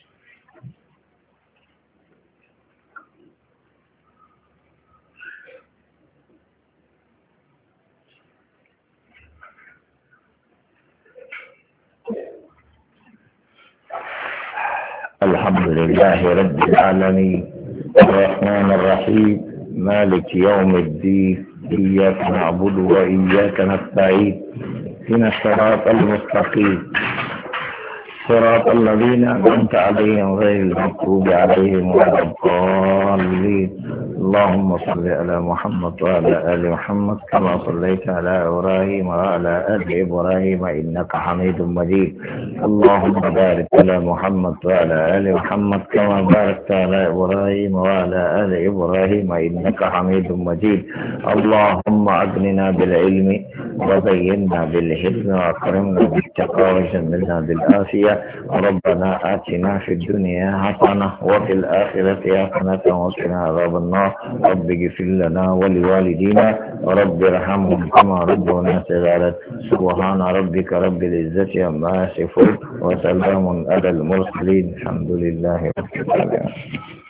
الحمد لله رب العالمين الرحمن الرحيم مالك يوم الدين إياك نعبد وإياك نستعين اهدنا الصراط المستقيم صراط الذين أنعمت عليهم غير المغضوب عليهم ولا الضالين. اللهم صل على محمد وعلى آل محمد كما صليت على إبراهيم وعلى آل إبراهيم إنك حميد مجيد. اللهم بارك على محمد وعلى آل محمد كما باركت على إبراهيم وعلى آل إبراهيم إنك حميد مجيد. اللهم أغننا بالعلم وزينا بالحلم وأكرمنا بالتقوى وجملنا بالعافية. ربنا آتنا في الدنيا حسنة وفي الآخرة حسنة وقنا عذاب النار. رب اغفر لنا ولوالدينا ورب ارحمهم كما ربونا صغارا. سبحان ربك رب العزة عما يصفون وسلام على المرسلين الحمد لله رب العالمين.